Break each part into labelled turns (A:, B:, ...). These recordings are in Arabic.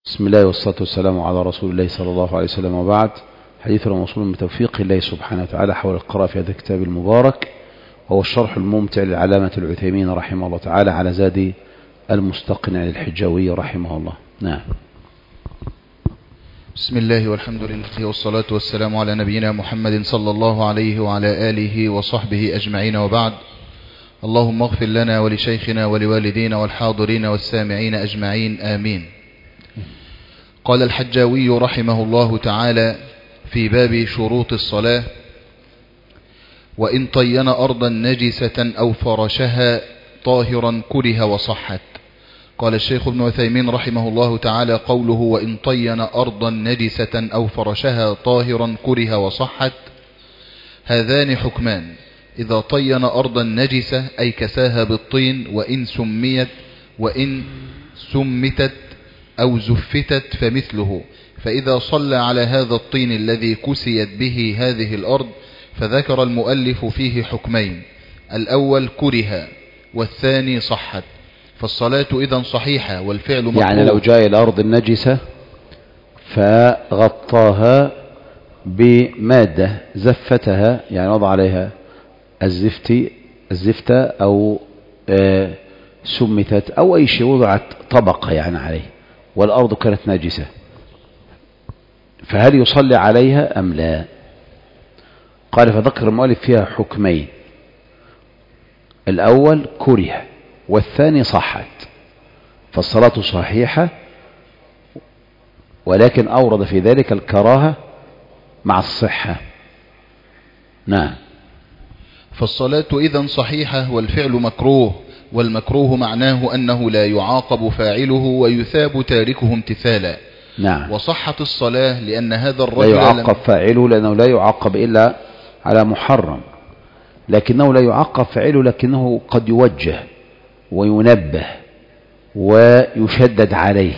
A: بسم الله والصلاة والسلام على رسول الله صلى الله عليه وسلم، وبعد. حديثنا موصول بتوفيق الله سبحانه وتعالى حول القراءة في هذا الكتاب المبارك، وهو الشرح الممتع للعلامة العثيمين رحمه الله تعالى على زاد المستقنع للحجاوي رحمه الله. نعم.
B: بسم الله والحمد لله والصلاة والسلام على نبينا محمد صلى الله عليه وعلى آله وصحبه أجمعين، وبعد. اللهم اغفر لنا ولشيخنا ولوالدينا والحاضرين والسامعين أجمعين، آمين. قال الحجاوي رحمه الله تعالى في باب شروط الصلاة: وإن طين أرضا نجسة أو فرشها طاهرا كره وصحت. قال الشيخ ابن عثيمين رحمه الله تعالى: قوله وإن طين أرضا نجسة أو فرشها طاهرا كره وصحت، هذان حكمان: إذا طين أرضا نجسة أي كساها بالطين، وإن سمتت أو زفتت فمثله. فإذا صلى على هذا الطين الذي كسيت به هذه الأرض، فذكر المؤلف فيه حكمين: الأول كره والثاني صحت. فالصلاة إذن صحيحة والفعل مكروه.
A: يعني لو جاء الأرض النجسة فغطاها بمادة زفتها، يعني وضع عليها الزفتة أو سمتت أو أي شيء، وضعت طبقة يعني عليه، والأرض كانت ناجسة، فهل يصلي عليها أم لا؟ قال فذكر المؤلف فيها حكمين: الأول كره والثاني صحت. فالصلاة صحيحة، ولكن أورد في ذلك الكراهة مع الصحة. نعم.
B: فالصلاة إذن صحيحة والفعل مكروه، والمكروه معناه أنه لا يعاقب فاعله ويثاب تاركه امتثالا.
A: نعم.
B: وصحت الصلاة لأن هذا الرجل
A: لا يعاقب فاعله، لأنه لا يعاقب إلا على محرم، لكنه لا يعاقب فاعله، لكنه قد يوجه وينبه ويشدد عليه.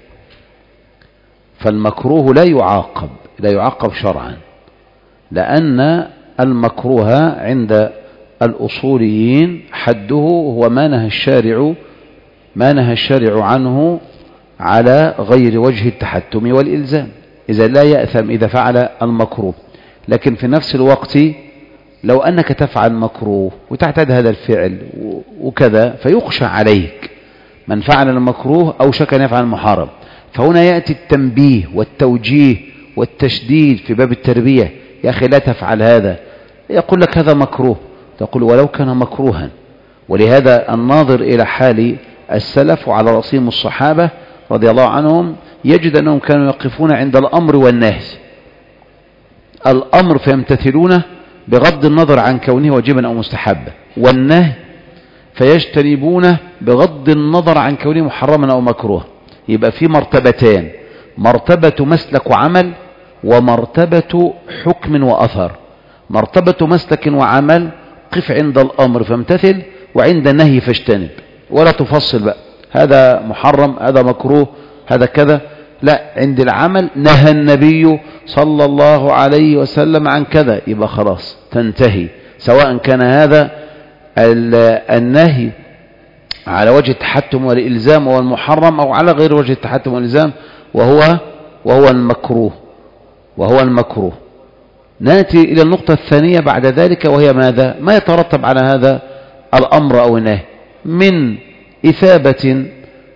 A: فالمكروه لا يعاقب شرعا، لأن المكروه عند الأصوليين حده هو ما نهى الشارع عنه على غير وجه التحتم والإلزام، إذا لا يأثم إذا فعل المكروه. لكن في نفس الوقت لو أنك تفعل مكروه وتعتاد هذا الفعل وكذا، فيخشى عليك من فعل المكروه أو شك أن يفعل المحرم. فهنا يأتي التنبيه والتوجيه والتشديد في باب التربية: يا أخي لا تفعل هذا. يقول لك هذا مكروه، تقول ولو كان مكروها. ولهذا الناظر إلى حال السلف وعلى رأسهم الصحابة رضي الله عنهم يجد أنهم كانوا يقفون عند الأمر والنهي. الأمر فيمتثلونه بغض النظر عن كونه واجبا أو مستحبا، والنهي فيجتنبونه بغض النظر عن كونه محرما أو مكروه. يبقى في مرتبتين: مرتبة مسلك وعمل، ومرتبة حكم وأثر. مرتبة مسلك وعمل قف عند الأمر فامتثل، وعند النهي فاجتنب، ولا تفصل بقى هذا محرم هذا مكروه هذا كذا. لا، عند العمل نهى النبي صلى الله عليه وسلم عن كذا، يبقى خلاص تنتهي، سواء كان هذا النهي على وجه التحتم والإلزام وهو المحرم، أو على غير وجه التحتم والإلزام وهو المكروه. نأتي إلى النقطة الثانية بعد ذلك، وهي ماذا؟ ما يترتب على هذا الأمر أو النهي من إثابة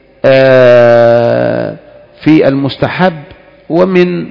A: في المستحب، ومن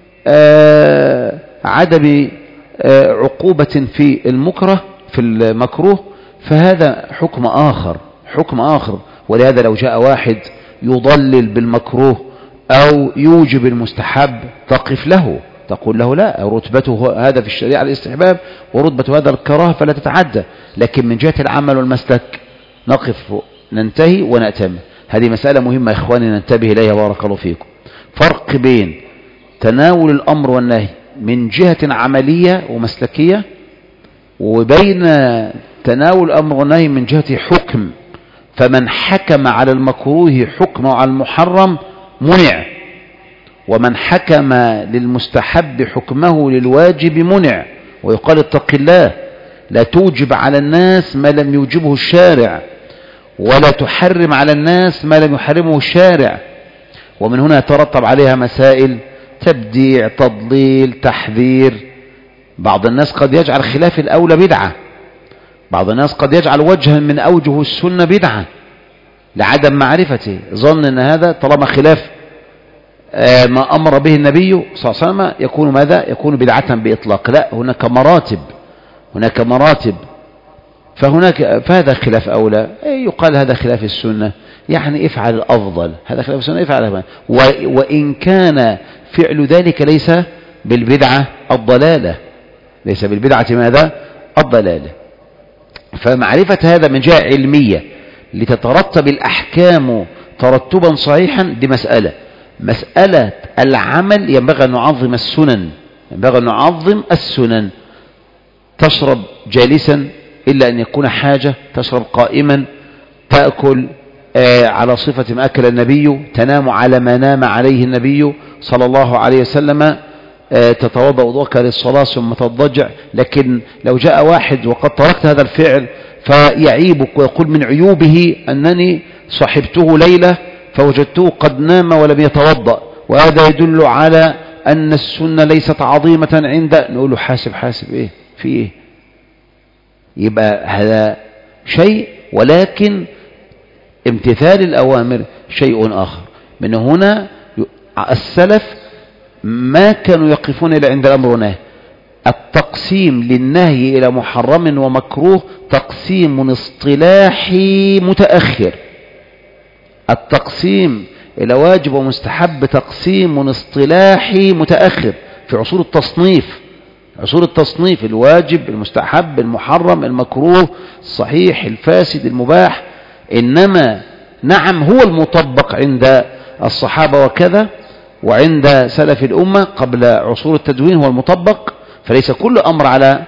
A: عدم عقوبة في المكروه. فهذا حكم آخر. ولهذا لو جاء واحد يضلل بالمكروه أو يوجب المستحب، تقف له تقول له لا، رتبته هذا في الشريعة الاستحباب، ورتبة هذا الكراهة فلا تتعدى. لكن من جهة العمل والمسلك نقف ننتهي ونأتم. هذه مسألة مهمة يا إخواني ننتبه إليها، بارك الله فيكم. فرق بين تناول الأمر والنهي من جهة عملية ومسلكية، وبين تناول الأمر والنهي من جهة حكم. فمن حكم على المكروه حكمه على المحرم منع، ومن حكم للمستحب حكمه للواجب منع. ويقال اتق الله، لا توجب على الناس ما لم يوجبه الشارع، ولا تحرم على الناس ما لم يحرمه الشارع. ومن هنا يترتب عليها مسائل تبديع، تضليل، تحذير. بعض الناس قد يجعل خلاف الأولى بدعة، بعض الناس قد يجعل وجها من أوجه السنة بدعة لعدم معرفته، ظن أن هذا طالما خلاف ما أمر به النبي صلى الله عليه وسلم يكون ماذا؟ يكون بدعة بإطلاق. لا، هناك مراتب، هناك مراتب. فهذا خلاف أولى، يقال هذا خلاف السنة، يعني افعل الأفضل، هذا خلاف السنة افعل، وإن كان فعل ذلك ليس بالبدعة الضلالة، ليس بالبدعة ماذا؟ الضلالة. فمعرفة هذا من جهة علمية لتترتب الأحكام ترتبا صحيحا دي مسألة العمل ينبغي أن نعظم السنن، ينبغي أن نعظم السنن. تشرب جالسا إلا أن يكون حاجة، تشرب قائما، تأكل على صفة ما أكل النبي، تنام على ما نام عليه النبي صلى الله عليه وسلم، تتوضأ وضوءك للصلاة ثم تضجع. لكن لو جاء واحد وقد تركت هذا الفعل فيعيبك ويقول من عيوبه أنني صحبته ليلة فوجدته قد نام ولم يتوضأ، وهذا يدل على أن السنة ليست عظيمة عنده، نقول له حاسب إيه في إيه؟ يبقى هذا شيء، ولكن امتثال الأوامر شيء آخر. من هنا السلف ما كانوا يقفون إلا عند الأمر والنهي. التقسيم للنهي إلى محرم ومكروه تقسيم اصطلاحي متأخر، التقسيم إلى واجب ومستحب تقسيم اصطلاحي متأخر في عصور التصنيف، عصور التصنيف، الواجب، المستحب، المحرم، المكروه، الصحيح، الفاسد، المباح. إنما نعم هو المطبق عند الصحابة وكذا، وعند سلف الأمة قبل عصور التدوين هو المطبق، فليس كل أمر على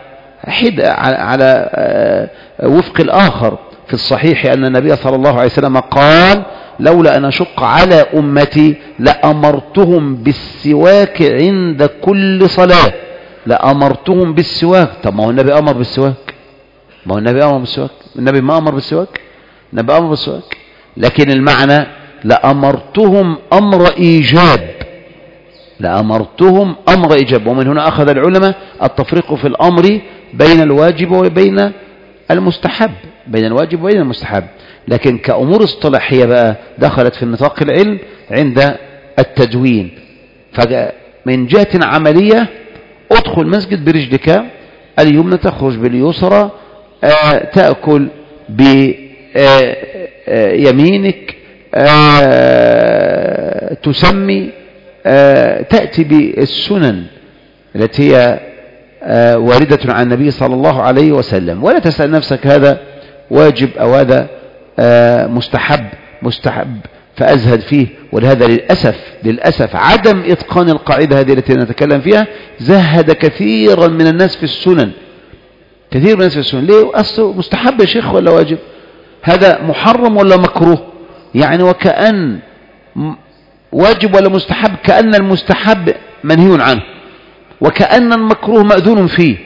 A: وفق الآخر. في الصحيح أن النبي صلى الله عليه وسلم قال لولا أن أشق على أمتي لأمرتهم بالسواك عند كل صلاة، لأمرتهم بالسواك. طب ما هو النبي أمر بالسواك، ما هو النبي أمر بالسواك، النبي ما أمر بالسواك، النبي أمر بالسواك، لكن المعنى لأمرتهم أمر إيجاب، لأمرتهم أمر إيجاب. ومن هنا أخذ العلماء التفريق في الأمر بين الواجب وبين المستحب، بين الواجب وبين المستحب. لكن كأمور اصطلاحية بقى دخلت في النطاق العلم عند التدوين. فمن جهة عملية ادخل مسجد برجلك اليمنى تخرج باليسرى، تأكل بيمينك، تسمي، تأتي بالسنن التي هي واردة عن النبي صلى الله عليه وسلم، ولا تسأل نفسك هذا واجب أو هذا مستحب فأزهد فيه. ولهذا للأسف عدم إتقان القاعدة هذه التي نتكلم فيها زهد كثيرا من الناس في السنن، كثير من الناس في السنن. ليه؟ أصله مستحب يا شيخ ولا واجب؟ هذا محرم ولا مكروه؟ يعني وكأن واجب ولا مستحب، كأن المستحب منهي عنه وكأن المكروه مأذون فيه.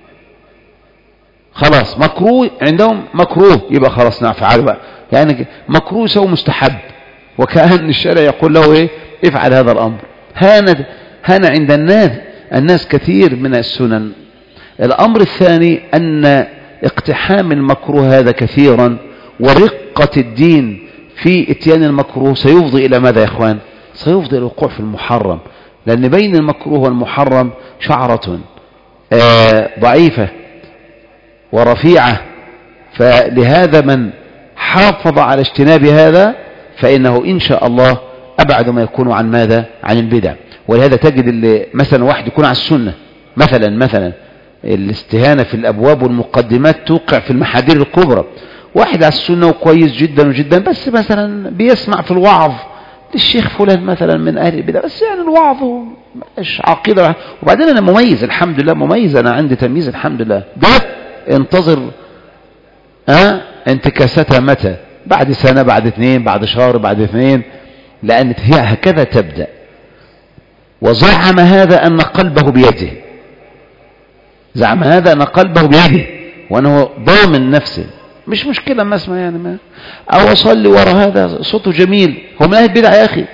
A: خلاص مكروه عندهم، مكروه يبقى خلاص نفعل بقى، يعني مكروه سوى مستحب، وكأن الشرع يقول له ايه؟ افعل هذا الأمر. هان عند الناس كثير من السنن. الأمر الثاني أن اقتحام المكروه هذا كثيرا ورقة الدين في اتيان المكروه سيفضي إلى ماذا يا إخوان؟ سيفضي إلى الوقوع في المحرم، لأن بين المكروه والمحرم شعرة ضعيفة ورفيعة. فلهذا من حافظ على اجتناب هذا فإنه إن شاء الله أبعد ما يكون عن ماذا؟ عن البدع. ولهذا تجد اللي مثلا واحد يكون على السنة، مثلا الاستهانة في الأبواب والمقدمات توقع في المحاذير الكبرى. واحد على السنة وكويس جدا وجدا، بس مثلا بيسمع في الوعظ للشيخ فلان مثلا من أهل البدع، بس يعني الوعظ مش عقيدة. وبعدين أنا مميز الحمد لله، مميز، أنا عندي تمييز الحمد لله. ده انتظر انتكاستها متى؟ بعد سنة، بعد 2، بعد شهر، بعد 2، لأن هي هكذا تبدأ. وزعم هذا أن قلبه بيده، زعم هذا أن قلبه بيده وأنه ضامن نفسه، مش مشكلة ما اسمع يعني ما، أو أصلي وراء هذا صوته جميل، هو من أهل البدع يا أخي.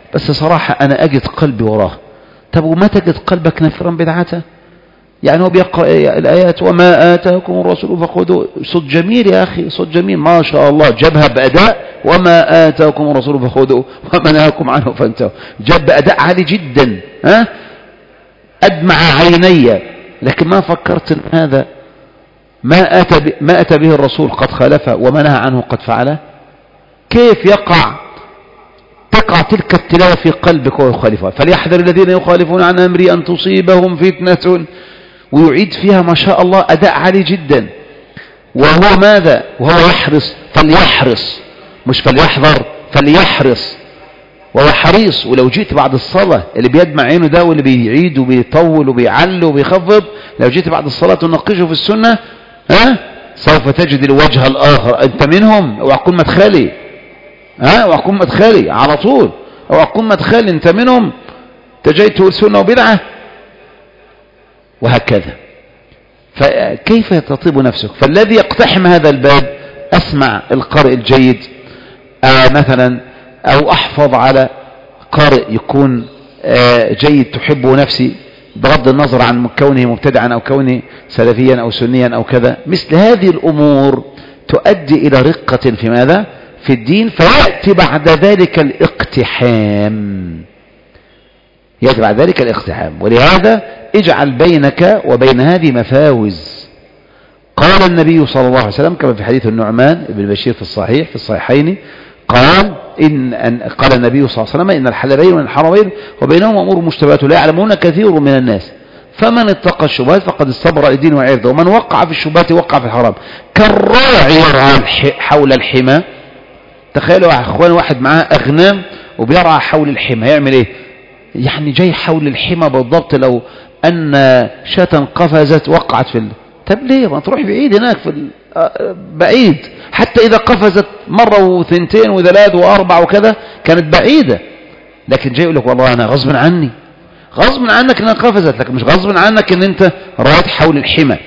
A: بس صراحة أنا أجد قلبي وراه. طب وما تجد قلبك نفرا بدعته؟ يعني هو بيقرأ الآيات وما آتاكم الرسول فخذوه، صوت جميل يا أخي، صوت جميل ما شاء الله، جابها بأداء وما آتاكم الرسول فخذوه وما نهاكم عنه فانتهوا، جاب بأداء عالي جدا، أدمع عيني، لكن ما فكرت ان هذا ما أتى به الرسول قد خالفه وما نهى عنه قد فعله. كيف تقع تلك التلاوة في قلبك ويخالفها؟ فليحذر الذين يخالفون عن أمري أن تصيبهم فتنة، ويعيد فيها ما شاء الله أداء عالي جدا. وهو ماذا؟ وهو يحرص، فليحرص مش فليحذر، فليحرص، وهو حريص. ولو جيت بعد الصلاة اللي بيدمع عينه ده واللي بيعيد وبيطول وبيعل وبيخفض، لو جيت بعد الصلاة تناقشه في السنة سوف تجد الوجه الآخر. أنت منهم وأكون مدخلي، وأكون مدخلي على طول، أو أكون مدخلي، أنت منهم تجيت سنة وبدعة، وهكذا. فكيف تطيب نفسك؟ فالذي يقتحم هذا الباب أسمع القارئ الجيد مثلا، أو أحفظ على قارئ يكون جيد تحبه نفسي بغض النظر عن كونه مبتدعا أو كونه سلفيا أو سنيا أو كذا. مثل هذه الأمور تؤدي إلى رقة في ماذا؟ في الدين. فيأتي بعد ذلك الاقتحام، يأتي بعد ذلك الاقتحام. ولهذا اجعل بينك وبين هذه مفاوز. قال النبي صلى الله عليه وسلم كما في حديث النعمان بن بشير في الصحيحين، قال النبي صلى الله عليه وسلم إن الحلال بين والحرام بين وبينهما أمور مشتبهات لا يعلمون كثير من الناس، فمن اتقى الشبهات فقد استبرأ لدين وعرضه، ومن وقع في الشبهات وقع في الحرام. كالراعي يرعى حول الحمى. تخيلوا يا اخوان واحد معاه أغنام وبيرعى حول الحمى، يعمل ايه؟ يعني جاي حول الحمى بالضبط. لو أن شاة قفزت وقعت طب ليه ما تروح بعيد هناك بعيد؟ حتى إذا قفزت مرة وثنتين وثلاث وأربع وكذا كانت بعيدة، لكن جاي يقول لك والله أنا غصب عني، غصب عنك إنها قفزت، لكن مش غصب عنك إن أنت رايت حول الحمى.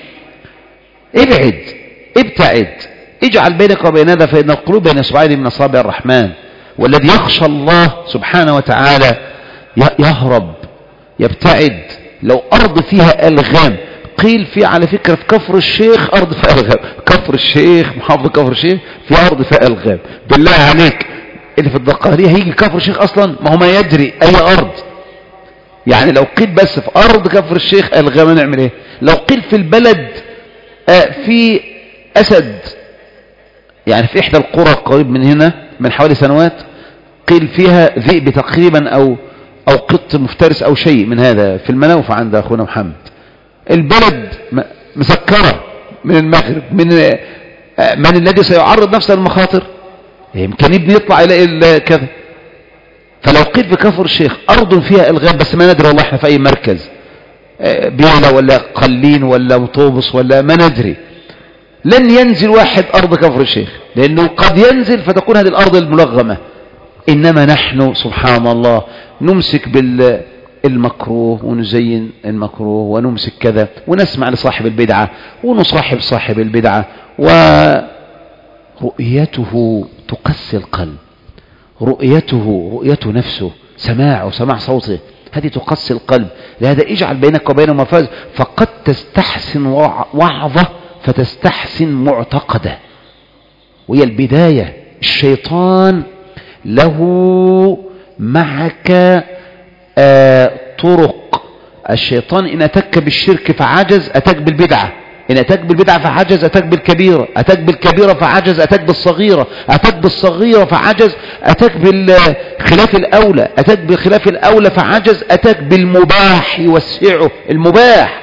A: ابتعد، اجعل بينك وبين هذا، فإن القلوب بين اصبعين من أصابع الرحمن، والذي يخشى الله سبحانه وتعالى يهرب، يبتعد. لو أرض فيها ألغام، قيل في على فكرة في كفر الشيخ أرض فيها ألغام، كفر الشيخ محافظ كفر الشيخ في أرض فيها ألغام. بالله عليك اللي في الدقهلية هيجي كفر الشيخ أصلا؟ ما هو ما يدري أي أرض. يعني لو قيل بس في أرض كفر الشيخ ألغام نعمل إيه؟ لو قيل في البلد في أسد، يعني في إحدى القرى قريب من هنا من حوالي سنوات، قيل فيها ذئب تقريبا أو قط مفترس أو شيء من هذا في المناوفة عند أخونا محمد. البلد مسكرة من المغرب، من الذي سيعرض نفسه للمخاطر؟ يمكن ابني يطلع إلى كذا. فلو قيل في كفر الشيخ أرض فيها إلغام، بس ما ندري والله احنا في أي مركز، بيلا ولا قلين ولا مطوبس ولا ما ندري، لن ينزل واحد أرض كفر الشيخ، لأنه قد ينزل فتكون هذه الأرض الملغمة. إنما نحن سبحان الله نمسك بالمكروه ونزين المكروه ونمسك كذا، ونسمع لصاحب البدعة ونصاحب صاحب البدعة، ورؤيته تقسي القلب، رؤيته نفسه، سماع صوته، هذه تقسي القلب. لهذا اجعل بينك وبينه مفاز، فقد تستحسن وعظة فتستحسن معتقده. وهي البداية. الشيطان له معك طرق. الشيطان إن أتك بالشرك فعجز أتك بالبدعة، إن أتك بالبدعة فعجز أتك بالكبيرة، أتك بالكبيرة فعجز أتك بالصغيرة، أتك بالصغيرة فعجز أتك بالخلاف الأولى، أتك بالخلاف الأولى فعجز أتك بالمباح يوسعه المباح.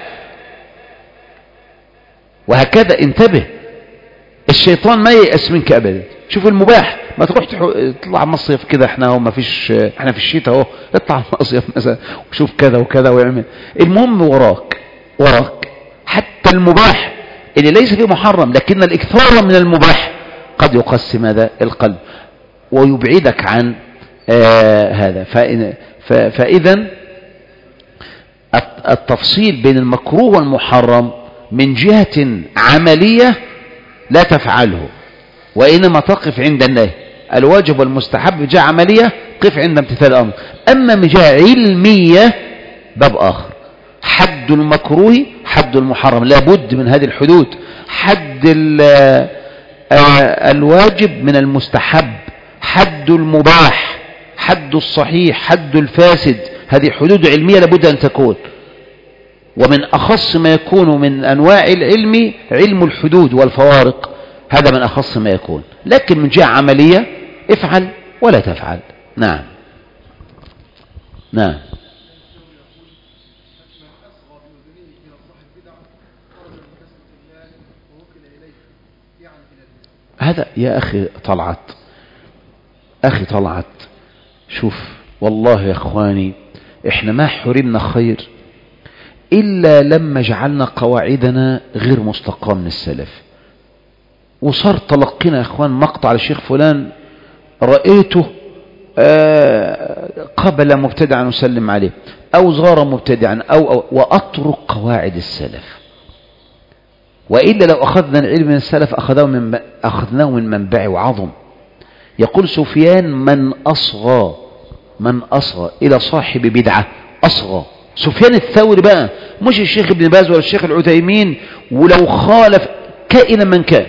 A: وهكذا انتبه، الشيطان ما ييأس منك أبدا. شوف المباح، ما تروح تطلع مصيف كده، احنا في الشتاء اهو، اطلع مصيف مثلا وشوف كذا وكذا ويعمل. المهم وراك حتى المباح اللي ليس فيه محرم، لكن الاكثار من المباح قد يقسم هذا القلب ويبعدك عن هذا. فإذا التفصيل بين المكروه والمحرم من جهة عملية لا تفعله، وإنما تقف عند النهي. الواجب والمستحب جاء عملية قف عند امتثال الأمر. أما من جهة علمية باب آخر. حد المكروه حد المحرم، لابد من هذه الحدود. حد الواجب من المستحب، حد المباح، حد الصحيح، حد الفاسد، هذه حدود علمية لابد أن تكون. ومن أخص ما يكون من أنواع العلم علم الحدود والفوارق، هذا من أخص ما يكون. لكن من جهة عملية افعل ولا تفعل. نعم نعم. هذا يا أخي طلعت، أخي طلعت، شوف والله يا أخواني إحنا ما حرمنا خير إلا لما جعلنا قواعدنا غير مستقاة من السلف. وصار تلقينا يا أخوان مقطع للشيخ فلان رأيته قبل مبتدعا وسلم عليه، أو زار مبتدعا أو وأترك قواعد السلف. وإلا لو أخذنا العلم من السلف أخذناه من منبع وعظم. يقول سفيان من أصغى إلى صاحب بدعة أصغى. سفيان الثوري بقى، مش الشيخ ابن باز ولا الشيخ العثيمين، ولو خالف كائنا من كان.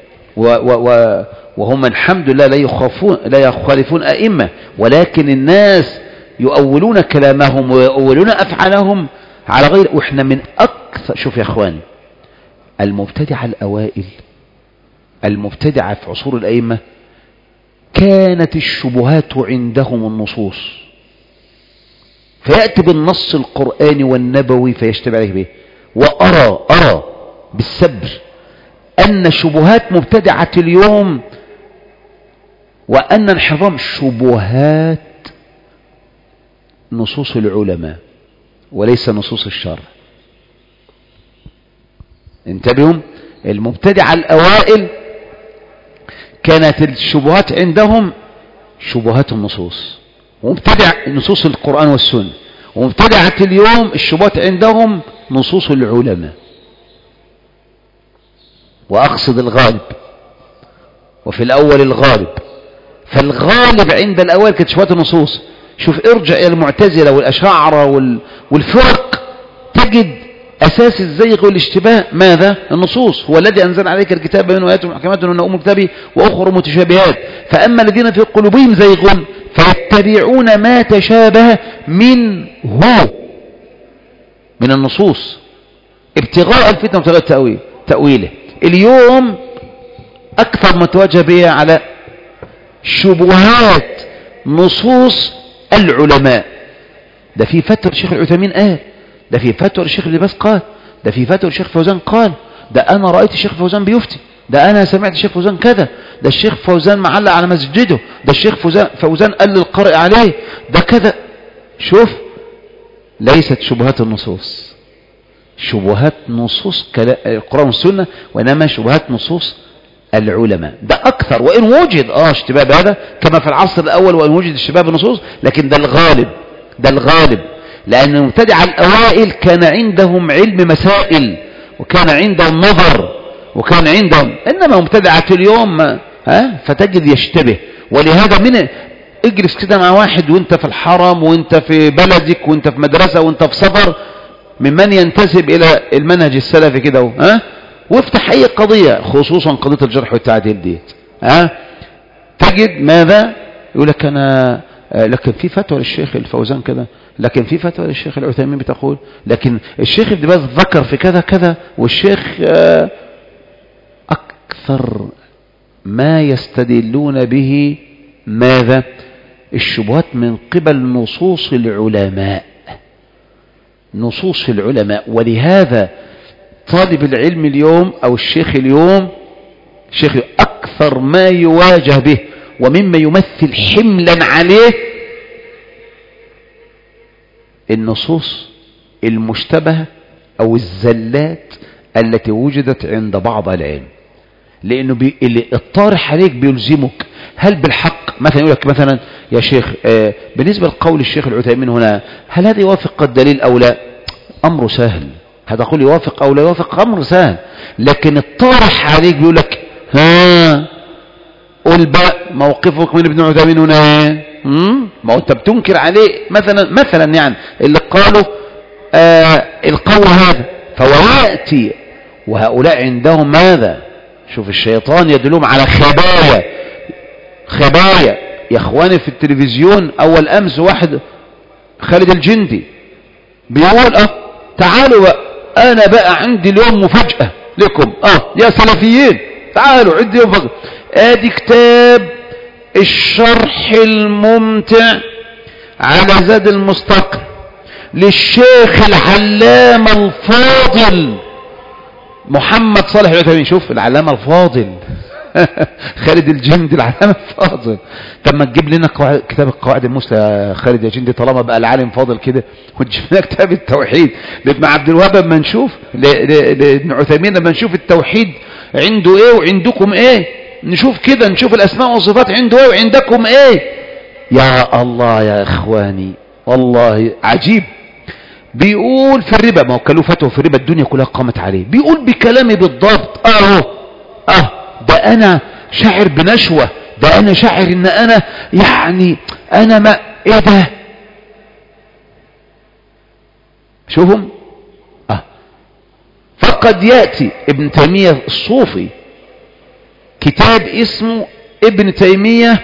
A: وهم الحمد لله لا يخالفون أئمة، ولكن الناس يؤولون كلامهم ويؤولون أفعالهم على غير. وإحنا من أكثر، شوف يا أخواني، المبتدعة الأوائل، المبتدعة في عصور الأئمة، كانت الشبهات عندهم النصوص، فيأتي بالنص القرآني والنبوي فيشتبه عليه به. وأرى بالسبر أن شبهات مبتدعة اليوم وأن انحرام شبهات نصوص العلماء وليس نصوص الشرع. انتبهوا، المبتدعة الأوائل كانت الشبهات عندهم شبهات النصوص، ومبتدع نصوص القرآن والسنة. ومبتدعة اليوم الشبهات عندهم نصوص العلماء، وأقصد الغالب، وفي الأول الغالب. فالغالب عند الأوائل كانت شبهات النصوص. شوف ارجع إلى المعتزلة والأشاعرة والفرق، تجد أساس الزيغ والاشتباه ماذا؟ النصوص. هو الذي أنزل عليك الكتاب منه آيات محكمات وهن أم الكتاب وأخر متشابهات، فأما الذين في قلوبهم زيغ فيتبعون ما تشابه منه من النصوص ابتغاء الفتنة وابتغاء تأويله. اليوم أكثر ما تواجه به على شبهات نصوص العلماء. ده في فتوى الشيخ العثيمين قال، ده في فتوى الشيخ ابن باز قال، ده في فتوى الشيخ فوزان قال، ده أنا رأيت الشيخ فوزان بيفتي، ده أنا سمعت الشيخ فوزان كذا، ده الشيخ فوزان معلق على مسجده، ده الشيخ فوزان قال للقارئ عليه، ده كذا. شوف، ليست شبهات النصوص شبهات نصوص القرآن والسنة، وإنما شبهات نصوص العلماء. ده أكثر، وإن وجد اشتباه بهذا كما في العصر الأول، وإن وجد اشتباه بالنصوص، لكن ده الغالب. لأن المبتدع الأوائل كان عندهم علم مسائل، وكان عندهم نظر، وكان عندهم. إنما مبتدعة اليوم فتجد يشتبه. ولهذا من اجلس كده مع واحد وانت في الحرم وانت في بلدك وانت في مدرسة وانت في سفر ممن ينتسب إلى المنهج السلفي كده، وافتح أي قضية، خصوصا قضية الجرح والتعديل ديت، تجد ماذا؟ يقول لك أنا لكن في فتوى للشيخ الفوزان كذا، لكن في فتوى للشيخ العثيمين بتقول، لكن الشيخ ابن باز ذكر في كذا كذا، والشيخ أكثر ما يستدلون به ماذا؟ الشبهات من قبل نصوص العلماء، نصوص العلماء. ولهذا طالب العلم اليوم أو الشيخ اليوم، الشيخ أكثر ما يواجه به ومما يمثل حملا عليه النصوص المشتبهة أو الزلات التي وجدت عند بعض العلم. لأنه اللي الطارح عليك بيلزمك هل بالحق. مثلا يقول لك مثلا يا شيخ بالنسبة لقول الشيخ العثيمين هنا، هل هذا يوافق الدليل أو لا؟ أمر سهل. هذا قول يوافق أو لا يوافق أمر سهل. لكن الطارح عليك بيقول لك قول بقى موقفك من ابن عثيمين هنا ايه؟ ما هو انت بتنكر عليه مثلا يعني اللي قالوا القول هذا، فهو يأتي وهؤلاء عندهم ماذا؟ شوف الشيطان يدلهم على خبايا يا اخواني. في التلفزيون اول امس واحد خالد الجندي بيقول تعالوا بقى، انا بقى عندي اليوم مفاجأة لكم يا سلفيين، تعالوا عندي يوم مفاجأة. ادي كتاب الشرح الممتع على زاد المستقل للشيخ العلامة الفاضل محمد صالح العثيمين. شوف العلامة الفاضل خالد الجندي العلامة الفاضل. طب ما تجيب لنا كتاب القواعد المثلى يا خالد يا جندي طالما بقى العالم فاضل كده، وتجيب لنا كتاب التوحيد لابن عبد الوهاب لما نشوف لابن عثيمين لما نشوف التوحيد عنده ايه وعندكم ايه، نشوف كده نشوف الاسماء والصفات عنده ايه وعندكم ايه. يا الله يا اخواني والله عجيب. بيقول في الربا، ما هو كان له فتوى في الربا الدنيا كلها قامت عليه، بيقول بكلامي بالضبط ده انا شاعر بنشوة، ده انا شاعر ان انا يعني انا ما ايه ده. شوفهم فقد يأتي ابن تيمية الصوفي كتاب اسمه ابن تيمية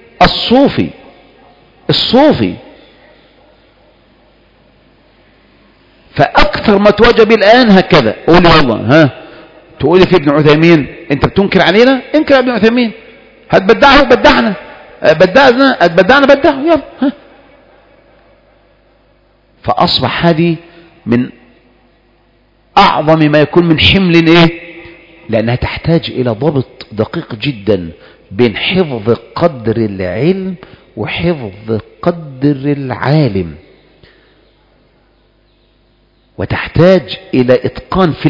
A: الصوفي فأكثر ما تواجه به الآن هكذا. قولي والله تقولي في ابن عثيمين انت بتنكر علينا، انكر ابن عثيمين. هتبدعه بدعنا، بدعه يلا فأصبح هذه من أعظم ما يكون من حمل ايه، لأنها تحتاج إلى ضبط دقيق جدا بين حفظ قدر العلم وحفظ قدر العالم، وتحتاج إلى إتقان في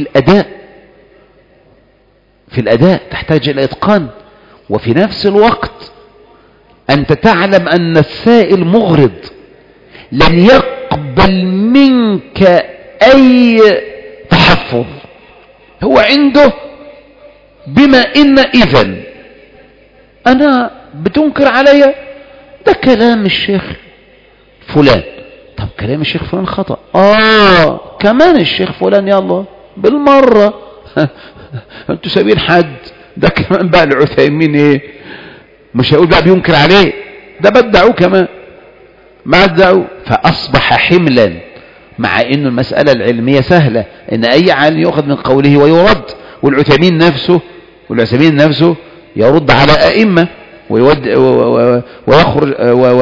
A: الأداء تحتاج إلى إتقان، وفي نفس الوقت أنت تعلم أن السائل مغرض لن يقبل منك أي تحفظ، هو عنده بما إن إذن أنا بتنكر علي ده كلام الشيخ فلان. طب كلام الشيخ فلان خطأ، كمان الشيخ فلان يلا بالمرة انتوا سايبين حد ده كمان بقى العثيمين ايه، مش هيقول بقى بينكر عليه، ده بدعوه كمان ما بدعوه. فأصبح حملا، مع انه المسألة العلمية سهلة ان اي عالم يأخذ من قوله ويرد، والعثيمين نفسه يرد على أئمة ويخرج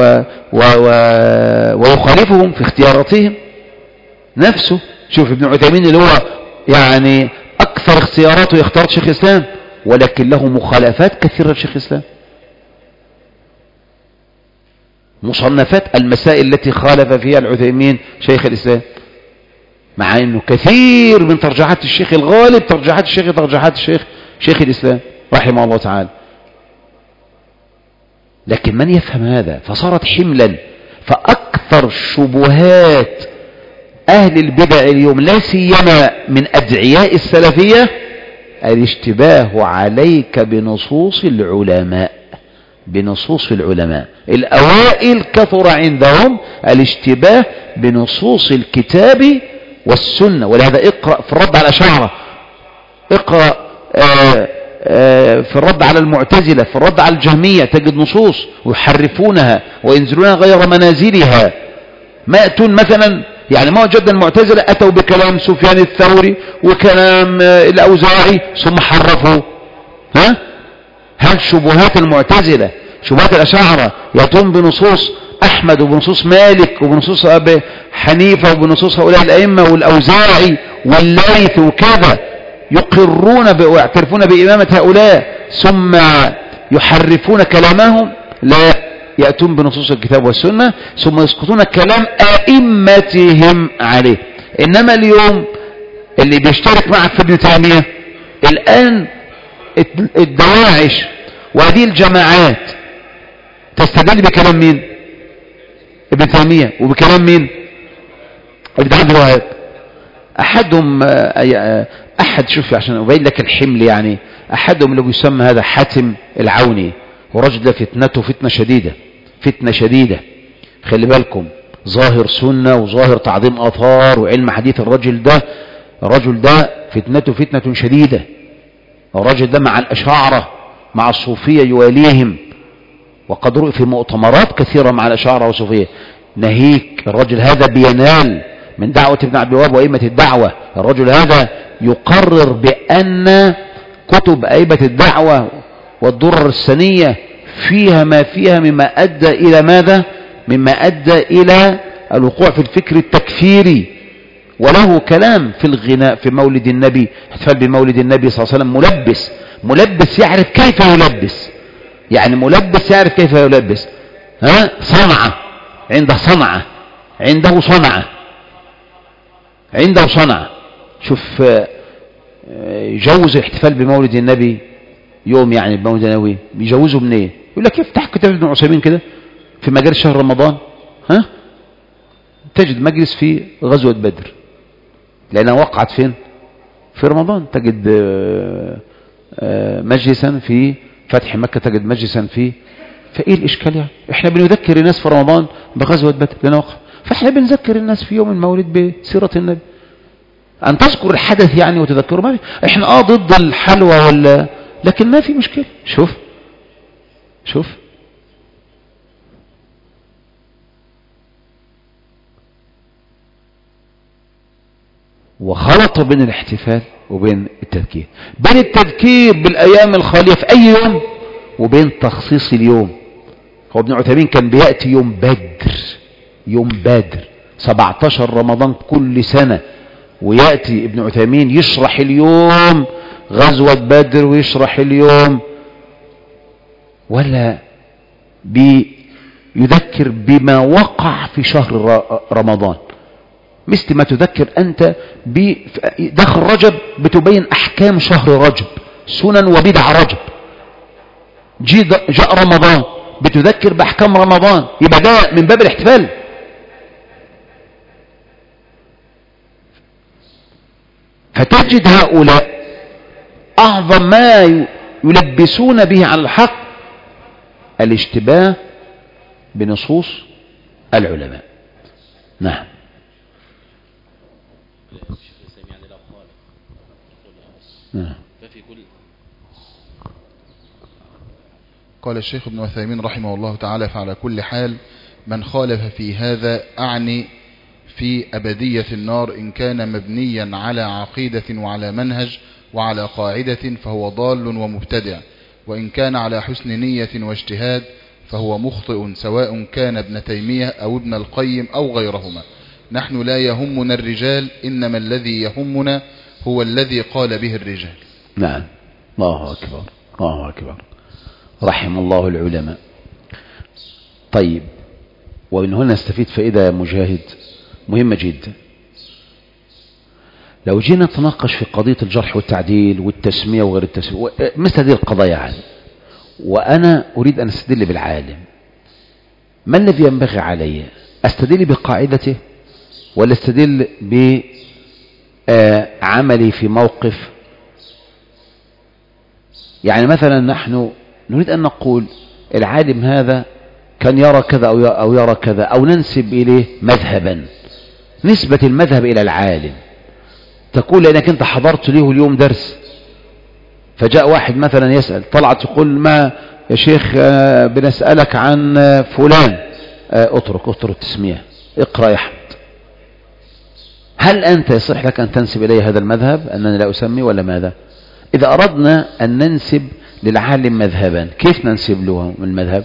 A: ويخالفهم في اختياراتهم نفسه. شوف ابن عثيمين اللي هو يعني أكثر اختياراته يختار شيخ الإسلام، ولكن له مخالفات كثيرة لشيخ الإسلام، مصنفات المسائل التي خالف فيها العثيمين شيخ الإسلام، مع أنه كثير من ترجيحات الشيخ الغالب ترجيحات الشيخ شيخ الإسلام رحمه الله تعالى. لكن من يفهم هذا فصارت حملا. فأكثر شبهات أهل البدع اليوم لا سيما من أدعياء السلفية الاشتباه عليك بنصوص العلماء. الأوائل كثر عندهم الاشتباه بنصوص الكتاب والسنة، ولهذا اقرأ في الرد على الأشاعرة، اقرأ في الرد على المعتزلة، في الرد على الجهمية، تجد نصوص ويحرفونها وينزلونها غير منازلها. ما يأتون مثلا يعني ما وجدنا المعتزلة أتوا بكلام سفيان الثوري وكلام الأوزاعي ثم حرفوا. هل شبهات المعتزلة شبهات الأشاعرة يأتون بنصوص أحمد وبنصوص مالك وبنصوص أبي حنيفة وبنصوص هؤلاء الأئمة والأوزاعي والليث وكذا، يقرون ويعترفون بإمامة هؤلاء ثم يحرفون كلامهم؟ لا، يأتون بنصوص الكتاب والسنة ثم يسقطون كلام أئمتهم عليه. إنما اليوم اللي بيشترك معك في ابن تيمية الآن الدواعش وهذه الجماعات تستدل بكلام مين؟ ابن تيمية، وبكلام مين؟ ابن عبد الوهاب. أحد شوف عشان أبين لك الحمل، يعني أحدهم اللي يسمى هذا حاتم العوني والرجل ده فتنته فتنة شديدة، فتنة شديدة. خلي بالكم، ظاهر سنة وظاهر تعظيم آثار وعلم حديث. الرجل ده فتنته فتنة شديدة. الرجل ده مع الأشاعرة، مع الصوفية يواليهم، وقد رؤي في مؤتمرات كثيرة مع الأشاعرة والصوفية. ناهيك الرجل هذا بينال من دعوة ابن عبد الوهاب وأئمة الدعوة. الرجل هذا يقرر بأن كتب أئمة الدعوة والدرر السنية فيها ما فيها مما أدى إلى ماذا؟ مما أدى إلى الوقوع في الفكر التكفيري. وله كلام في الغناء في مولد النبي، احتفال بمولد النبي صلى الله عليه وسلم. ملبس يعرف كيف يلبس، يعني ملبس يعرف كيف يلبس. صنعة، عنده صنعة. شوف، يجوز الاحتفال بمولد النبي يوم، يعني بمولد النبي يجوزه منين؟ يقول لك افتح كتاب ابن عثيمين كده في مجال شهر رمضان، تجد مجلس في غزوة بدر، لأنها وقعت فين؟ في رمضان. تجد مجلسا في فتح مكة، تجد مجلسا فإيه الإشكال يعني؟ إحنا بنذكر الناس في رمضان بغزوة بدر لأنها وقعت، فإحنا بنذكر الناس في يوم المولد بسيرة النبي. أن تذكر الحدث يعني وتذكره، ما في. إحنا ضد الحلوى لكن ما في مشكلة. شوف وخلط بين الاحتفال وبين التذكير، بين التذكير بالأيام الخالية في أي يوم وبين تخصيص اليوم. هو ابن عثيمين كان بيأتي يوم بدر 17 رمضان كل سنة، ويأتي ابن عثيمين يشرح اليوم غزوة بدر ويشرح اليوم، ولا بيذكر بما وقع في شهر رمضان، مثل ما تذكر أنت داخل رجب بتبين أحكام شهر رجب، سنن وبدع رجب. جاء رمضان بتذكر بأحكام رمضان، يبقى ده من باب الاحتفال. فتجد هؤلاء أعظم ما يلبسون به على الحق الاشتباه بنصوص العلماء. نعم.
B: قال الشيخ ابن عثيمين رحمه الله تعالى: فعلى كل حال من خالف في هذا، أعني في أبدية النار، إن كان مبنيا على عقيدة وعلى منهج وعلى قاعدة فهو ضال ومبتدع، وإن كان على حسن نية واجتهاد فهو مخطئ، سواء كان ابن تيمية أو ابن القيم أو غيرهما. نحن لا يهمنا الرجال، إنما الذي يهمنا هو الذي قال به الرجال.
A: نعم. الله أكبر، الله أكبر، رحم الله العلماء. طيب، ومن هنا نستفيد فائدة مجاهد مهمة جدا. لو جينا نتناقش في قضية الجرح والتعديل والتسمية وغير التسمية مثل هذه القضايا يعني، وأنا أريد أن أستدل بالعالم، ما الذي ينبغي علي؟ أستدل بقاعدته ولا أستدل بعملي في موقف؟ يعني مثلا نحن نريد أن نقول العالم هذا كان يرى كذا أو يرى كذا، أو ننسب إليه مذهبا، نسبة المذهب إلى العالم تقول لأنك أنت حضرت له اليوم درس، فجاء واحد مثلا يسأل، طلعت تقول: ما يا شيخ بنسألك عن فلان، اترك التسمية، اقرأ يا أحمد. هل أنت يصح لك أن تنسب إلي هذا المذهب أنني لا أسمي ولا ماذا؟ إذا أردنا أن ننسب للعالم مذهبا، كيف ننسب له من المذهب؟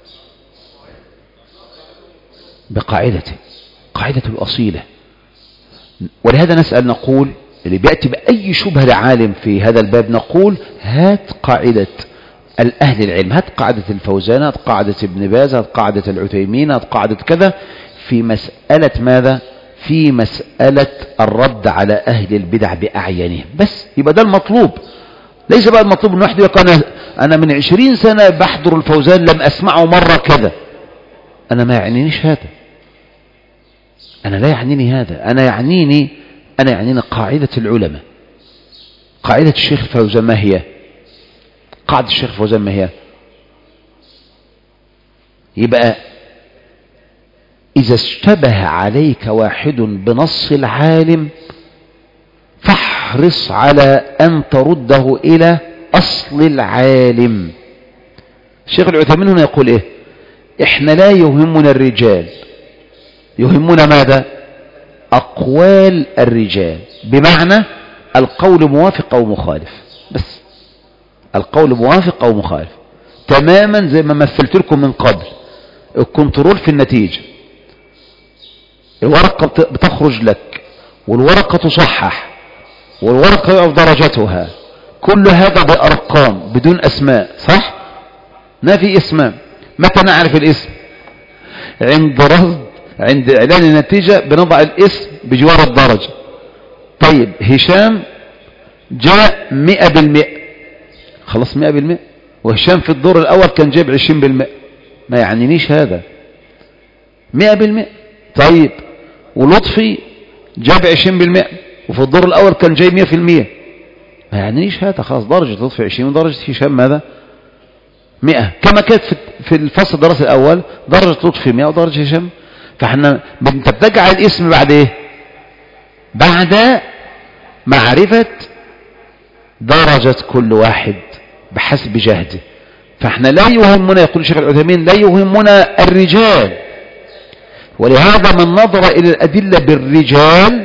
A: بقاعدته، قاعدة الأصيلة. ولهذا نسأل، نقول اللي بيأتي بأي شبهة لعالم في هذا الباب نقول: هات قاعدة الأهل العلم، هات قاعدة الفوزان، هات قاعدة ابن باز، هات قاعدة العثيمين، هات قاعدة كذا في مسألة ماذا؟ في مسألة الرد على أهل البدع بأعيانهم. بس يبقى ده المطلوب، ليس بقى المطلوب أن واحد يقول أنا من 20 سنة بحضر الفوزان لم أسمعه مرة كذا. أنا ما يعنينيش هذا، أنا لا يعنيني هذا، أنا يعنيني قاعدة العلماء. قاعدة الشيخ الفوزان ما هي؟ قاعدة الشيخ الفوزان ما هي؟ يبقى إذا اشتبه عليك واحد بنص العالم فاحرص على أن ترده إلى أصل العالم. الشيخ العثيمين هنا يقول إيه؟ إحنا لا يهمنا الرجال، يهمنا ماذا؟ أقوال الرجال، بمعنى القول موافق أو مخالف، بس القول موافق أو مخالف، تماما زي ما مثلت لكم من قبل. الكنترول في النتيجة، الورقة بتخرج لك والورقة تصحح والورقة يعرف درجتها، كل هذا بأرقام بدون أسماء، صح؟ ما في اسماء. متى نعرف الاسم؟ عند إعلان النتيجة بنضع الاسم بجوار الدرجة. طيب هشام جاء 100%، خلاص 100%، وهشام في الدور الأول كان جايب 20%، ما يعنينيش هذا 100%. طيب ولطفي جاب 20% وفي الدور الأول كان جاي 100%، ما يعنيش هذا، خلاص درجة لطفي 20 ودرجة هشام ماذا؟ 100، كما كانت في الفصل الدراسي الأول درجة لطفي 100 ودرجة هشام. فاحنا بتجعل الاسم بعد ايه؟ بعد معرفة درجة كل واحد بحسب جهده. فاحنا لا يهمنا، يقول الشيخ العثيمين، لا يهمنا الرجال، ولهذا من نظر إلى الأدلة بالرجال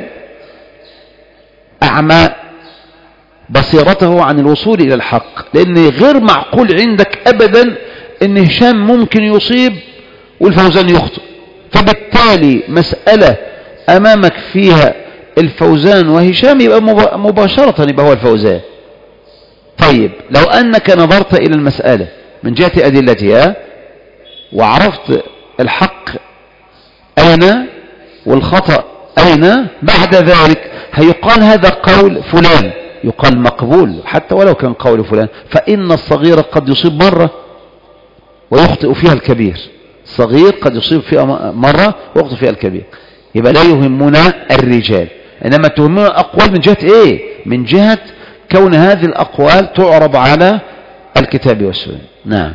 A: أعمى بصيرته عن الوصول إلى الحق، لأن غير معقول عندك أبدا أن هشام ممكن يصيب والفوزان يخطئ، فبالتالي مسألة أمامك فيها الفوزان وهشام يبقى مباشرة يبقى هو الفوزان. طيب لو أنك نظرت إلى المسألة من جهة أدلتها وعرفت الحق أين والخطأ أين، بعد ذلك هيقال هذا قول فلان، يقال مقبول حتى ولو كان قول فلان، فإن الصغير قد يصيب مرة ويخطئ فيها الكبير، صغير قد يصيب فيها مرة ويخطئ فيها الكبير. يبقى لا يهمنا الرجال، إنما تهمنا الأقوال من جهة إيه؟ من جهة كون هذه الأقوال تعرض على الكتاب والسنة. نعم.